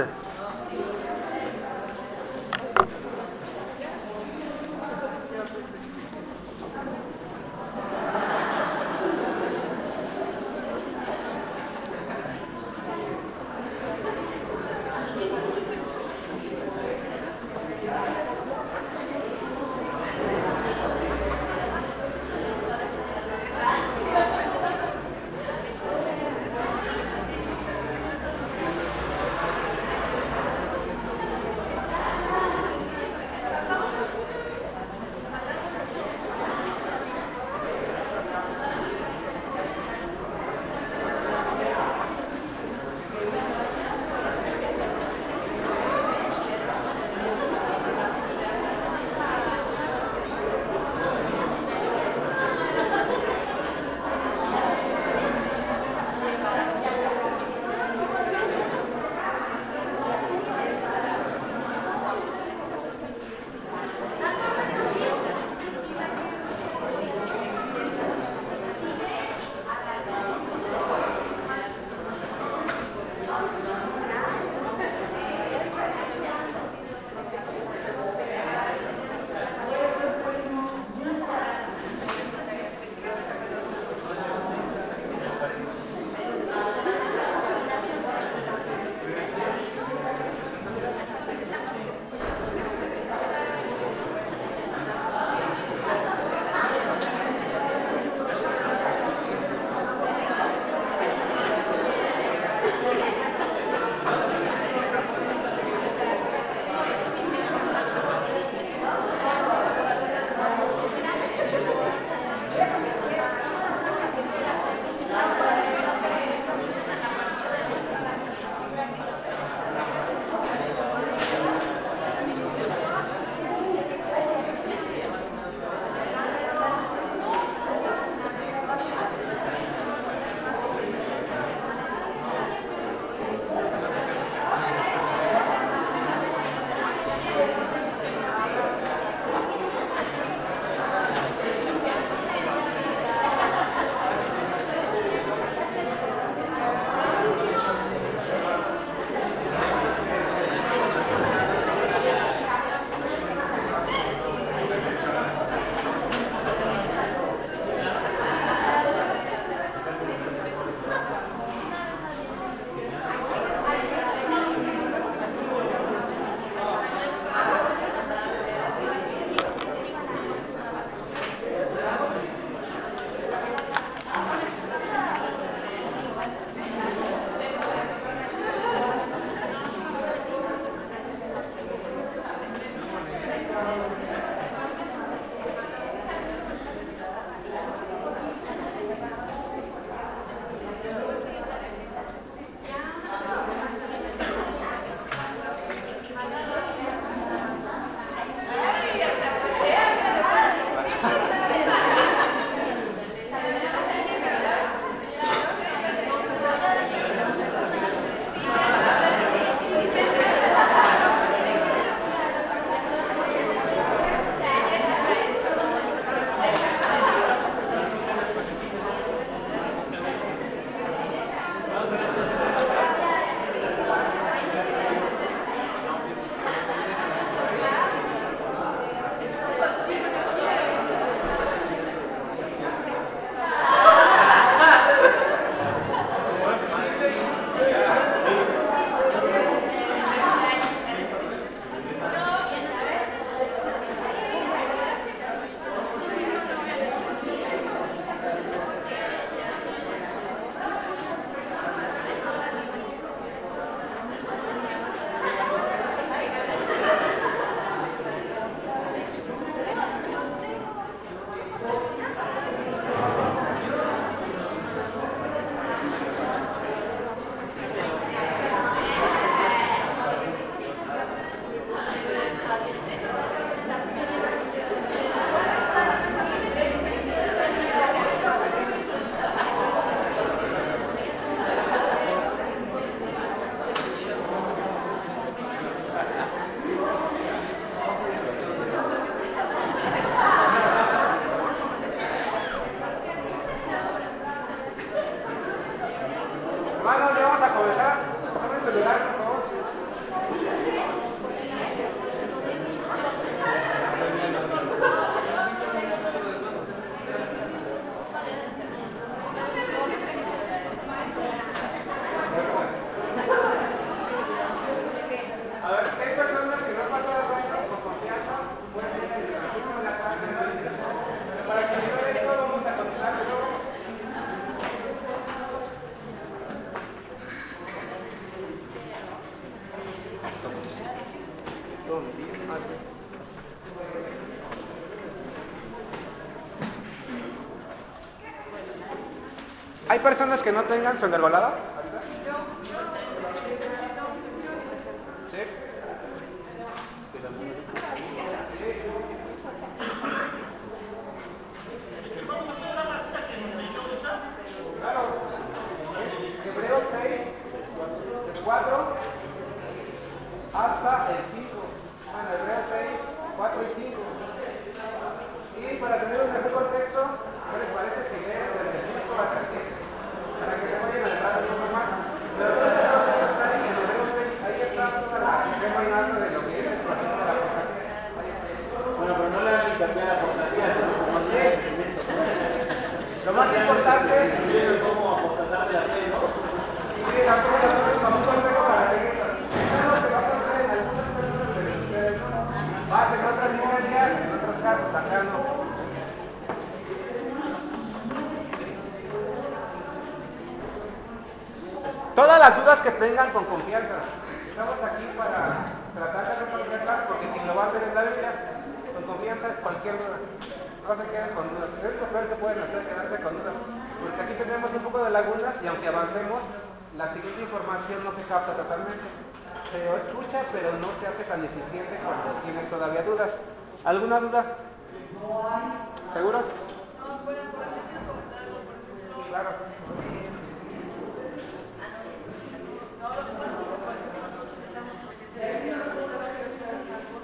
a comenzar. Tomen su lugar, por favor. A ver, si hay personas que no han pasado el baño con confianza, pueden ir en el transcurso de la clase. Pero para que no esto, vamos a continuar de nuevo. ¿Hay personas que no tengan su engargolada? ¿Sí? Claro. Hebreos seis, del cuatro hasta el cinco. Bueno, Hebreos seis, cuatro y cinco. Y para tener un mejor contexto, ¿qué les parece si leen desde el cinco hasta el diez? Para que se vayan adelantando un poco más. Pero todo este proceso está ahí en Hebreos seis. Ahí está toda la esquema y algo de lo que es el proceso de la aportación. Bueno, pero no le hagan hincapié a la aportación, ¿no? Como Sí. Lo más importante es cómo aportar de la fe, ¿no? que la fe la tomen como un consejo para seguirlo. Eso es lo que va a pasar en algunas personas, pero en ustedes no. Pasa en otras iglesias, en otros casos, acá no. Todas las dudas que tengan con confianza. Estamos aquí para tratar de resolverlas porque quien lo va a hacer es la Biblia. Con confianza cualquier duda. No se queden con dudas. Es lo peor que pueden hacer, quedarse con dudas. Porque así tenemos un poco de lagunas y aunque avancemos, la siguiente información no se capta totalmente. Se escucha, pero no se hace tan eficiente cuando tienes todavía dudas. ¿Alguna duda? ¿Seguros? No, bueno, por aquí quiero comentar algo, por ejemplo. Claro. No, lo que pasa es que, por ejemplo, nosotros estamos creyentes de que una vez que estás salvo,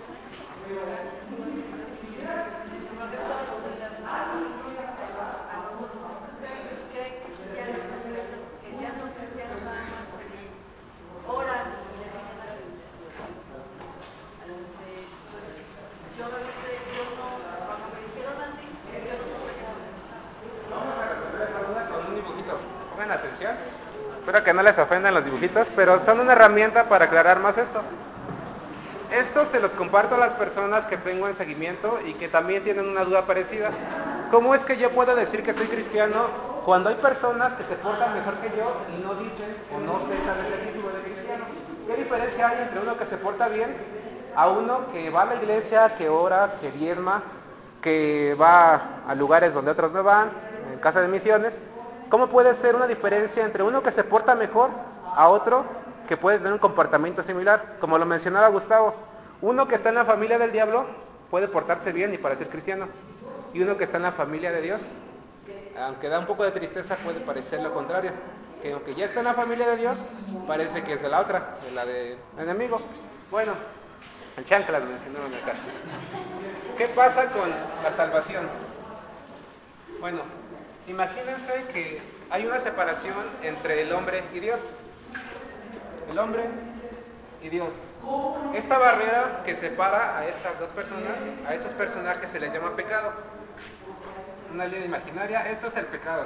nos dio toda posibilidad de salvarnos. Pero a los ustedes creen que cristianos son que ya son cristianos nada más porque oran y le dicen a Dios. Este, pues yo realmente, yo no, cuando me dijeron así, yo no supe qué contestar. Vamos a resolver esta duda con un dibujito. Pongan atención. Espero que no les ofendan los dibujitos, pero son una herramienta para aclarar más esto. Esto se los comparto a las personas que tengo en seguimiento y que también tienen una duda parecida. ¿Cómo es que yo puedo decir que soy cristiano cuando hay personas que se portan mejor que yo y no dicen o no ostentan el título de cristiano? ¿Qué diferencia hay entre uno que se porta bien a uno que va a la iglesia, que ora, que diezma, que va a lugares donde otros no van, en casa de misiones? ¿Cómo puede ser una diferencia entre uno que se porta mejor a otro que puede tener un comportamiento similar? Como lo mencionaba Gustavo, uno que está en la familia del diablo puede portarse bien y parecer cristiano, y uno que está en la familia de Dios, aunque da un poco de tristeza, puede parecer lo contrario, que aunque ya está en la familia de Dios, parece que es de la otra, de la de enemigo. Bueno, en chanclas mencionaron acá. ¿Qué pasa con la salvación? Bueno, imagínense que hay una separación entre el hombre y Dios. El hombre y Dios. Esta barrera que separa a estas dos personas, a esos personajes se les llama pecado. Una línea imaginaria, esto es el pecado.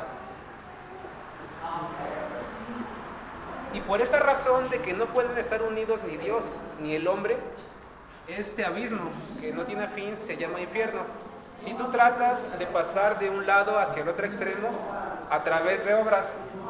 Y por esa razón de que no pueden estar unidos ni Dios ni el hombre, este abismo que no tiene fin se llama infierno. Si tú tratas de pasar de un lado hacia el otro extremo a través de obras,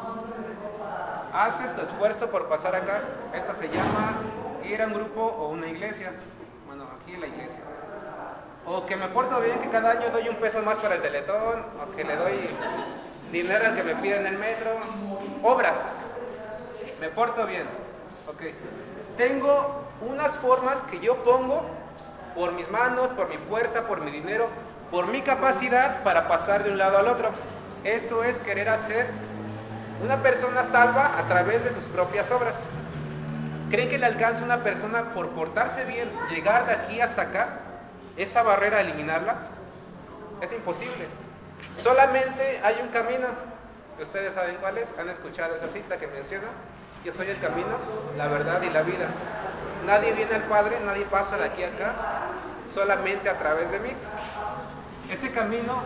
haces tu esfuerzo por pasar acá, esto se llama ir a un grupo o una iglesia. Bueno, aquí en la iglesia. O que me porto bien, que cada año doy un peso más para el teletón, o que le doy dinero al que me pide en el metro. Obras. Me porto bien. Ok. Tengo unas formas que yo pongo por mis manos, por mi fuerza, por mi dinero, por mi capacidad para pasar de un lado al otro. Eso es querer hacer una persona salva a través de sus propias obras. ¿Creen que le alcance a una persona por portarse bien, llegar de aquí hasta acá? Esa barrera, eliminarla, es imposible. Solamente hay un camino, ustedes saben cuál es, han escuchado esa cita que menciona, yo soy el camino, la verdad y la vida. Nadie viene al Padre, nadie pasa de aquí a acá, solamente a través de mí. Ese camino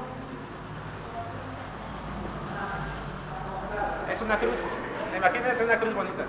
es una cruz. Imagínense una cruz bonita.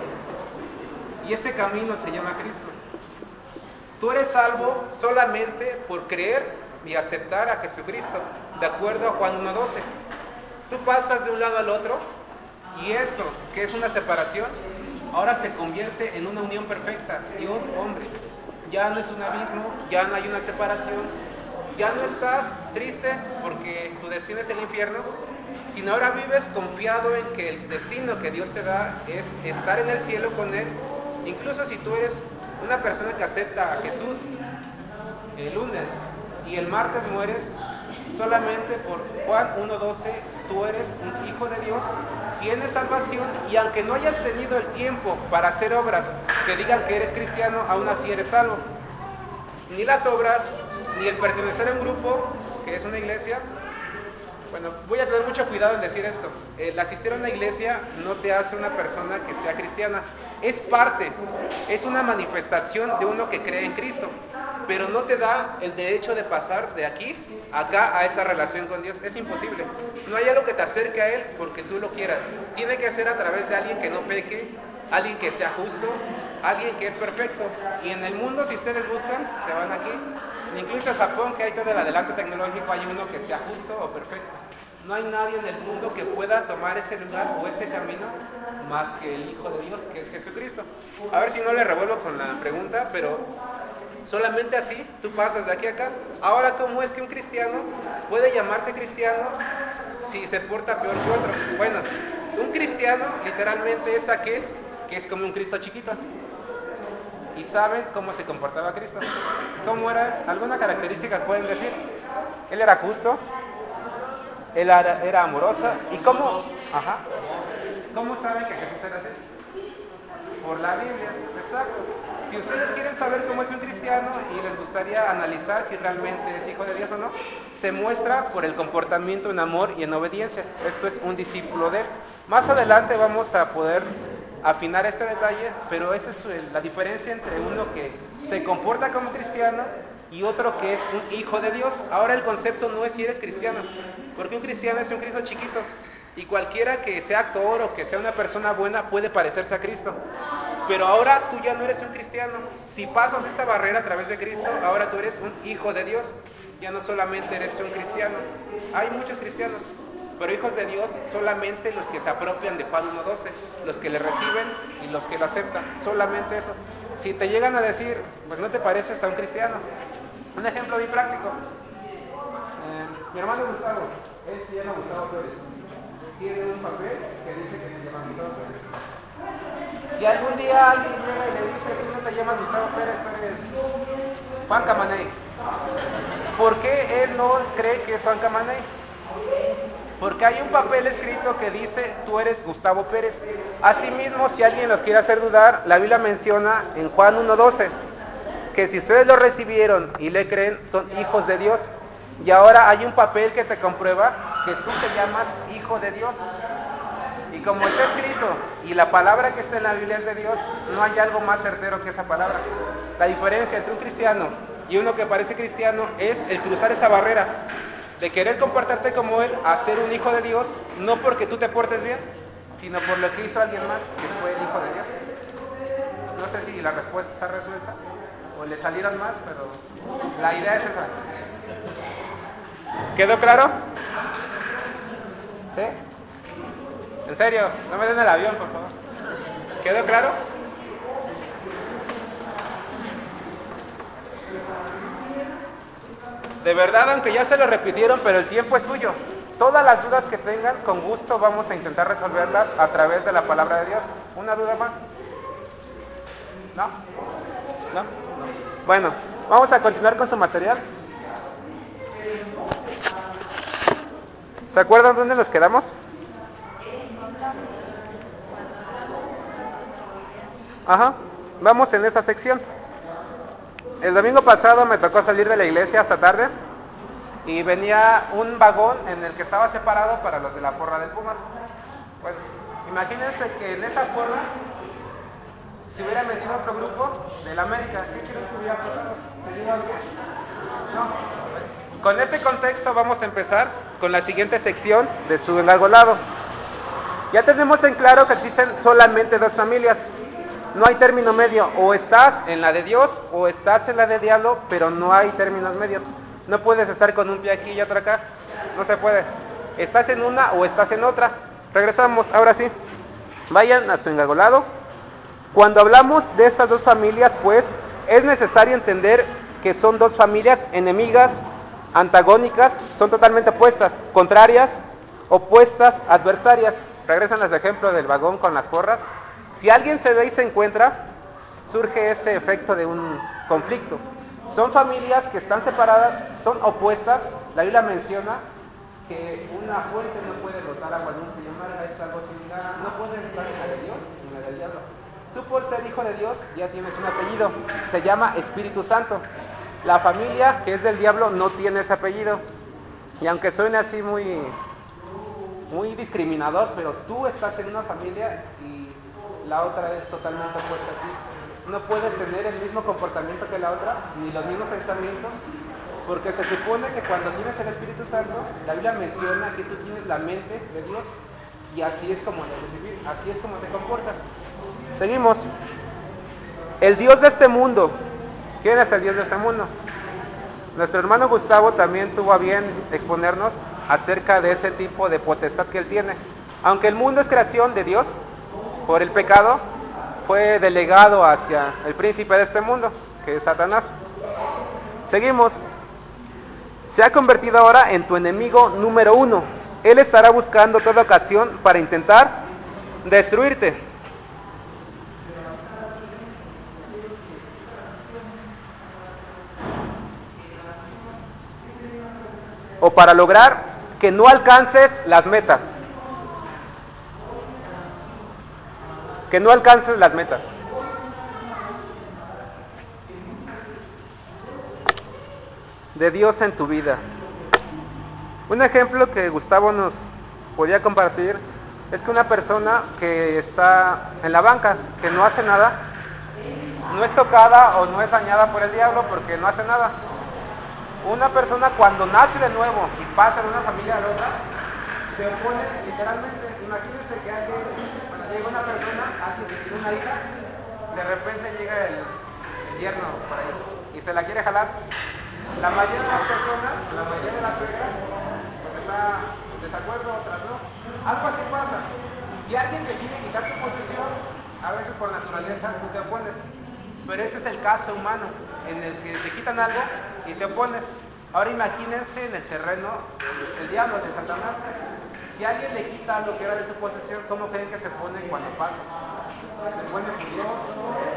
Y ese camino se llama Cristo. Tú eres salvo solamente por creer y aceptar a Jesucristo, de acuerdo a Juan uno doce. Tú pasas de un lado al otro y esto, que es una separación, ahora se convierte en una unión perfecta. Dios, hombre, ya no es un abismo, ya no hay una separación, ya no estás triste porque tu destino es el infierno, sino ahora vives confiado en que el destino que Dios te da es estar en el cielo con Él. Incluso si tú eres una persona que acepta a Jesús el lunes y el martes mueres, solamente por Juan uno doce tú eres un hijo de Dios, tienes salvación, y aunque no hayas tenido el tiempo para hacer obras que digan que eres cristiano, aún así eres salvo. Ni las obras, ni el pertenecer a un grupo, que es una iglesia. Bueno, voy a tener mucho cuidado en decir esto. El asistir a una iglesia no te hace una persona que sea cristiana. Es parte, es una manifestación de uno que cree en Cristo, pero no te da el derecho de pasar de aquí a acá a esa relación con Dios. Es imposible. No hay algo que te acerque a Él porque tú lo quieras. Tiene que ser a través de alguien que no peque, alguien que sea justo, alguien que es perfecto. Y en el mundo, si ustedes buscan, se van aquí. Incluso en Japón, que hay todo el adelanto tecnológico, hay uno que sea justo o perfecto. No hay nadie en el mundo que pueda tomar ese lugar o ese camino más que el Hijo de Dios, que es Jesucristo. A ver si no le revuelvo con la pregunta, pero solamente así tú pasas de aquí a acá. Ahora, ¿cómo es que un cristiano puede llamarse cristiano si se porta peor que otro? Bueno, un cristiano literalmente es aquel que es como un Cristo chiquito. ¿Y saben cómo se comportaba Cristo? ¿Cómo era? ¿Alguna característica pueden decir? Él era justo, él era, era amoroso. ¿Y cómo? Ajá. ¿Cómo saben que Jesús era así? Por la Biblia, exacto. Si ustedes quieren saber cómo es un cristiano y les gustaría analizar si realmente es hijo de Dios o no, se muestra por el comportamiento en amor y en obediencia. Esto es un discípulo de él. Más adelante vamos a poder afinar este detalle, pero esa es la diferencia entre uno que se comporta como cristiano y otro que es un hijo de Dios. Ahora el concepto no es si eres cristiano, porque un cristiano es un Cristo chiquito, y cualquiera que sea actor o que sea una persona buena puede parecerse a Cristo. Pero ahora tú ya no eres un cristiano. Si pasas esta barrera a través de Cristo, ahora tú eres un hijo de Dios. Ya no solamente eres un cristiano. Hay muchos cristianos, pero hijos de Dios solamente los que se apropian de Juan uno doce, los que le reciben y los que lo aceptan. Solamente eso. Si te llegan a decir, pues no te pareces a un cristiano. Un ejemplo bien práctico. Eh, mi hermano Gustavo, él se llama Gustavo Pérez. Tiene un papel que dice que se llama Gustavo Pérez. Si algún día alguien llega y le dice, tú no te llamas Gustavo Pérez, tú eres Juan Camaney, ¿por qué él no cree que es Juan Camaney? Porque hay un papel escrito que dice, tú eres Gustavo Pérez. Asimismo, si alguien los quiere hacer dudar, la Biblia menciona en Juan uno doce, que si ustedes lo recibieron y le creen, son hijos de Dios. Y ahora hay un papel que te comprueba que tú te llamas hijo de Dios. Y como está escrito, y la palabra que está en la Biblia es de Dios, no hay algo más certero que esa palabra. La diferencia entre un cristiano y uno que parece cristiano es el cruzar esa barrera de querer comportarte como él, a ser un hijo de Dios, no porque tú te portes bien, sino por lo que hizo alguien más, que fue el hijo de Dios. No sé si la respuesta está resuelta o le salieron más, pero la idea es esa. ¿Quedó claro? ¿Sí? En serio, no me den el avión, por favor. ¿Quedó claro? De verdad, aunque ya se lo repitieron, pero el tiempo es suyo. Todas las dudas que tengan, con gusto vamos a intentar resolverlas a través de la palabra de Dios. ¿Una duda más? ¿No? ¿No? Bueno, vamos a continuar con su material. ¿Se acuerdan dónde nos quedamos? Ajá, vamos en esa sección. El domingo pasado me tocó salir de la iglesia hasta tarde y venía un vagón en el que estaba separado para los de la porra del Pumas. Bueno, imagínense que en esa forma se hubiera metido otro grupo del América. ¿Qué creen que hubiera pasado? ¿Sería algo? No. Con este contexto vamos a empezar con la siguiente sección de su engargolado. Ya tenemos en claro que existen solamente dos familias. No hay término medio. O estás en la de Dios o estás en la de diablo, pero no hay términos medios. No puedes estar con un pie aquí y otro acá. No se puede. Estás en una o estás en otra. Regresamos, ahora sí. Vayan a su engargolado. Cuando hablamos de estas dos familias, pues, es necesario entender que son dos familias enemigas, antagónicas, son totalmente opuestas, contrarias, opuestas, adversarias. Regresan al ejemplo del vagón con las porras. Si alguien se ve y se encuentra, surge ese efecto de un conflicto. Son familias que están separadas, son opuestas. La Biblia menciona que una fuente no puede brotar agua dulce y amarga, es algo similar. No pueden estar en la de Dios ni en la del diablo. Tú, por ser hijo de Dios, ya tienes un apellido, se llama Espíritu Santo. La familia que es del diablo no tiene ese apellido. Y aunque suene así muy, muy discriminador, pero tú estás en una familia y la otra es totalmente opuesta a ti. No puedes tener el mismo comportamiento que la otra, ni los mismos pensamientos, porque se supone que cuando tienes el Espíritu Santo, la Biblia menciona que tú tienes la mente de Dios y así es como debes vivir, así es como te comportas. Seguimos. El Dios de este mundo. ¿Quién es el Dios de este mundo? Nuestro hermano Gustavo también tuvo a bien exponernos acerca de ese tipo de potestad que él tiene. Aunque el mundo es creación de Dios, por el pecado, fue delegado hacia el príncipe de este mundo, que es Satanás. Seguimos. Se ha convertido ahora en tu enemigo número uno. Él estará buscando toda ocasión para intentar destruirte. O para lograr que no alcances las metas. Que no alcances las metas. De Dios en tu vida. Un ejemplo que Gustavo nos podía compartir es que una persona que está en la banca, que no hace nada, no es tocada o no es dañada por el diablo porque no hace nada. Una persona cuando nace de nuevo y pasa de una familia a la otra, se opone literalmente. Imagínense que alguien, bueno, llega una persona, alguien que tiene una hija, de repente llega el, el yerno por ahí y se la quiere jalar. La mayoría de las personas, la mayoría de las suegras, pues está en desacuerdo, otras no. Algo así pasa. Si alguien te quiere quitar tu posesión, a veces por naturaleza tú te opones. Pero ese es el caso humano, en el que te quitan algo y te opones. Ahora imagínense en el terreno del diablo, de Satanás. Si alguien le quita lo que era de su posesión, ¿cómo creen que se pone cuando pasa? Se pone furioso,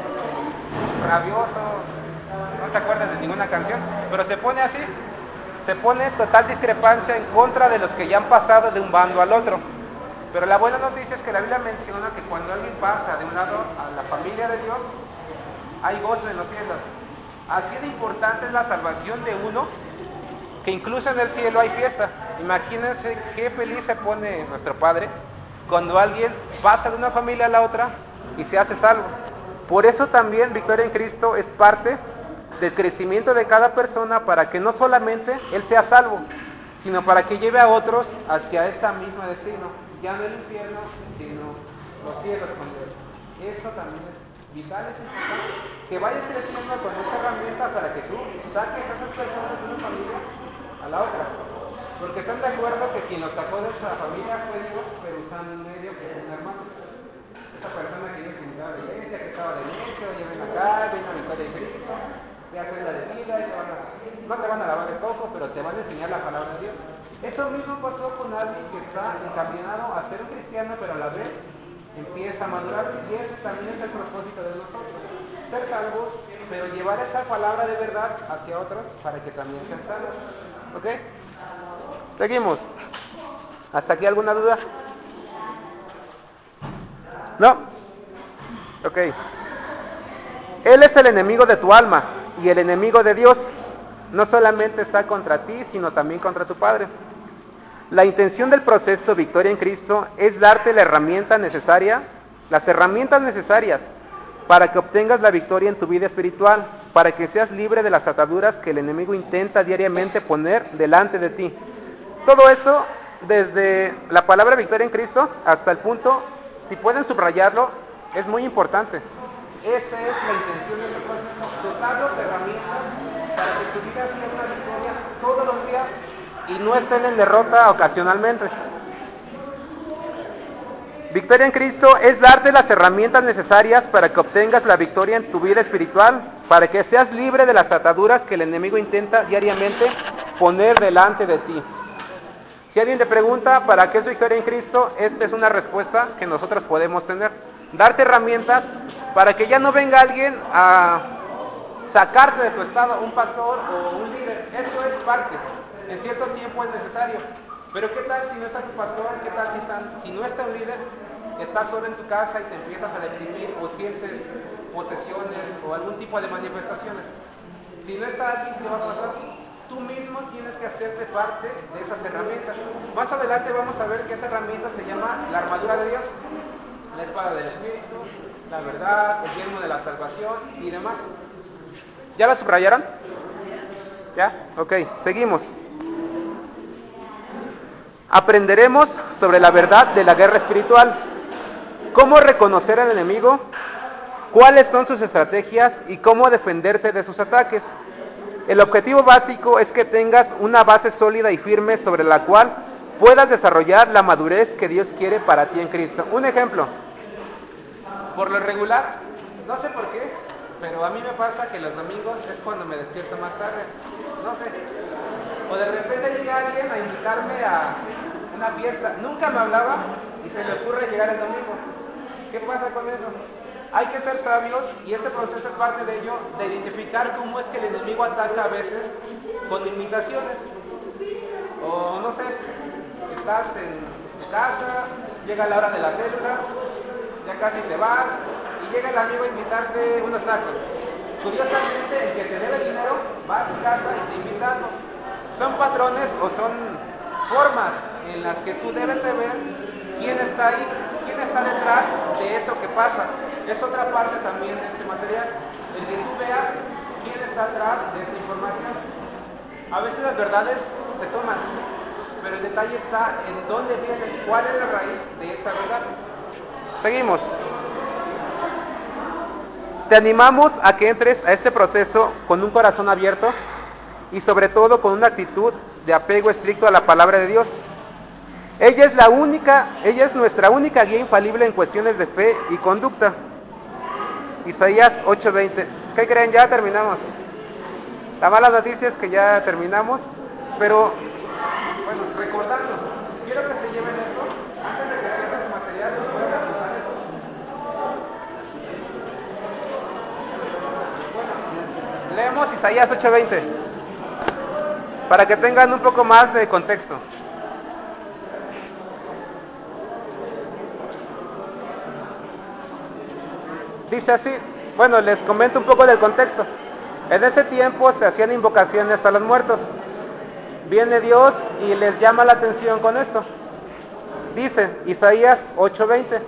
rabioso, no se acuerdan de ninguna canción, pero se pone así. Se pone total discrepancia en contra de los que ya han pasado de un bando al otro. Pero la buena noticia es que la Biblia menciona que cuando alguien pasa de un lado a la familia de Dios, hay gozo en los cielos. Así de importante es la salvación de uno, que incluso en el cielo hay fiesta. Imagínense qué feliz se pone nuestro Padre cuando alguien pasa de una familia a la otra y se hace salvo. Por eso también Victoria en Cristo es parte del crecimiento de cada persona, para que no solamente él sea salvo, sino para que lleve a otros hacia ese mismo destino, ya no el infierno, sino los cielos con Dios. Eso también es vital, es importante, que vayas creciendo con esta herramienta para que tú saques a esas personas de una familia a la otra. Porque están de acuerdo que quien los sacó de esa familia fue Dios, pero usando un medio que es un hermano. Esa persona que ellos invitaba a la iglesia, que estaba de necio, oye, ven acá, ven a Victoria en Cristo, ve a hacer la de vida, y te van a, no te van a lavar el coco, pero te van a enseñar la palabra de Dios. Eso mismo pasó con alguien que está encaminado a ser un cristiano, pero a la vez empieza a madurar, y ese también es el propósito de nosotros, ser salvos, pero llevar esa palabra de verdad hacia otros para que también sean salvos. ¿Ok? Seguimos. ¿Hasta aquí alguna duda? ¿No? Ok. Él es el enemigo de tu alma y el enemigo de Dios. No solamente está contra ti, sino también contra tu Padre. La intención del proceso Victoria en Cristo es darte la herramienta necesaria, las herramientas necesarias para que obtengas la victoria en tu vida espiritual, para que seas libre de las ataduras que el enemigo intenta diariamente poner delante de ti. Todo eso, desde la palabra victoria en Cristo hasta el punto, si pueden subrayarlo, es muy importante. Esa es la intención de este proceso, dotarlos de herramientas para que su vida sea una victoria todos los días y no estén en derrota ocasionalmente. Victoria en Cristo es darte las herramientas necesarias para que obtengas la victoria en tu vida espiritual, para que seas libre de las ataduras que el enemigo intenta diariamente poner delante de ti. Si alguien te pregunta para qué es victoria en Cristo, esta es una respuesta que nosotros podemos tener. Darte herramientas para que ya no venga alguien a sacarte de tu estado, un pastor o un líder. Eso es parte. En cierto tiempo es necesario. Pero ¿qué tal si no está tu pastor? ¿Qué tal si, están, si no está un líder? Estás solo en tu casa y te empiezas a deprimir o sientes posesiones o algún tipo de manifestaciones. Si no está alguien, ¿qué va a pasar? Tú mismo tienes que hacerte parte de esas herramientas. Más adelante vamos a ver que esa herramienta se llama la armadura de Dios, la espada del Espíritu, la verdad, el yelmo de la salvación y demás. ¿Ya la subrayaron? ¿Ya? Ok, seguimos. Aprenderemos sobre la verdad de la guerra espiritual, cómo reconocer al enemigo, cuáles son sus estrategias y cómo defenderte de sus ataques. El objetivo básico es que tengas una base sólida y firme sobre la cual puedas desarrollar la madurez que Dios quiere para ti en Cristo. Un ejemplo, por lo regular, no sé por qué, pero a mí me pasa que los domingos es cuando me despierto más tarde, no sé, o de repente llega alguien a invitarme a una fiesta, nunca me hablaba y se le ocurre llegar el domingo. ¿Qué pasa con eso? Hay que ser sabios y este proceso es parte de ello, de identificar cómo es que el enemigo ataca a veces con invitaciones. O no sé, estás en tu casa, llega la hora de la célula, ya casi te vas y llega el amigo a invitarte unos tacos. Curiosamente, el que te debe dinero va a tu casa y te invita. Son patrones o son formas en las que tú debes saber quién está ahí, quién está detrás de eso que pasa. Es otra parte también de este material, el que tú veas quién está atrás de esta información. A veces las verdades se toman, pero el detalle está en dónde viene, cuál es la raíz de esa verdad. Seguimos. Te animamos a que entres a este proceso con un corazón abierto y sobre todo con una actitud de apego estricto a la palabra de Dios. Ella es la única, ella es nuestra única guía infalible en cuestiones de fe y conducta. Isaías ocho veinte. ¿Qué creen? Ya terminamos. La mala noticia es que ya terminamos, pero bueno, recordando, quiero que se lleven esto antes de que cierren su material, nos pueden apuntar eso. Bueno, leemos Isaías ocho veinte para que tengan un poco más de contexto. Dice así, bueno, les comento un poco del contexto. En ese tiempo se hacían invocaciones a los muertos. Viene Dios y les llama la atención con esto. Dice Isaías ocho veinte.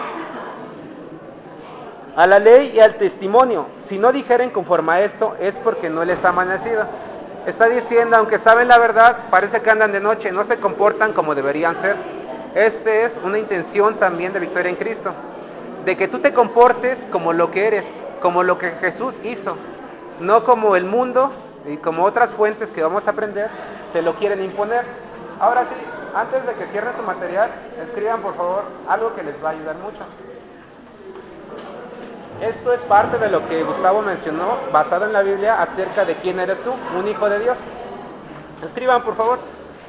A la ley y al testimonio, si no dijeren conforme a esto, es porque no les ha amanecido. Está diciendo, aunque saben la verdad, parece que andan de noche, no se comportan como deberían ser. Esta es una intención también de Victoria en Cristo, de que tú te comportes como lo que eres, como lo que Jesús hizo, no como el mundo y como otras fuentes que vamos a aprender te lo quieren imponer. Ahora sí, antes de que cierren su material, escriban por favor algo que les va a ayudar mucho. Esto es parte de lo que Gustavo mencionó, basado en la Biblia, acerca de quién eres tú, un hijo de Dios. Escriban por favor.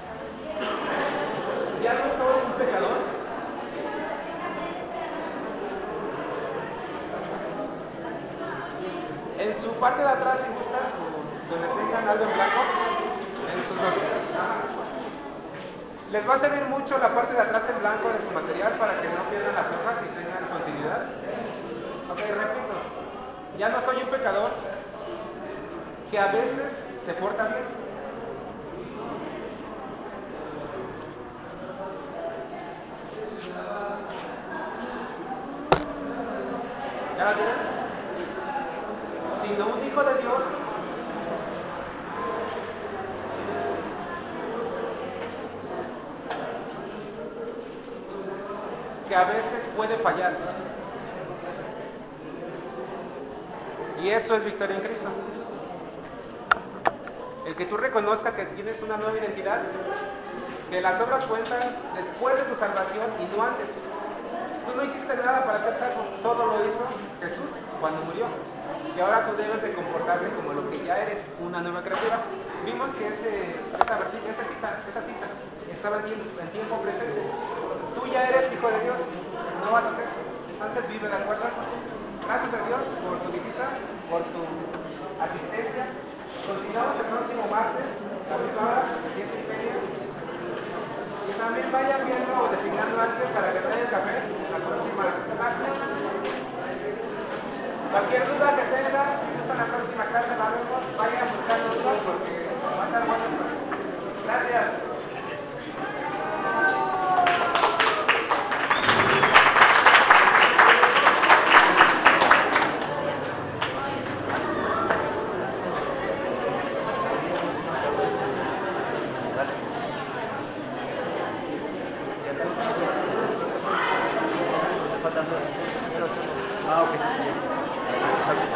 Ya no soy un pecador. En su parte de atrás, si gustan, donde tengan algo en blanco, en sus notitas, les va a servir mucho la parte de atrás en blanco de su material para que no pierdan las hojas y tengan continuidad. Ok, repito, ya no soy un pecador que a veces se porta bien. ¿Ya lo tienen? Sino un hijo de Dios que a veces puede fallar. Y eso es victoria en Cristo. El que tú reconozcas que tienes una nueva identidad, que las obras cuentan después de tu salvación y no antes. Tú no hiciste nada para ser salvo, todo lo hizo Jesús cuando murió. Y ahora tú debes de comportarte como lo que ya eres, una nueva criatura. Vimos que ese, esa, esa, cita, esa cita estaba en tiempo, en tiempo presente. Tú ya eres hijo de Dios, no vas a ser. Entonces vive de acuerdo. Gracias a Dios por su visita, por su asistencia. Continuamos el próximo martes, a la misma hora, de siete y media. Y también vayan viendo o designando antes para que traigan café las próximas clases. Cualquier duda que tengan, si gustan la próxima clase la vemos, vayan buscando dudas porque va a estar bueno esto. Gracias. Ah, ok.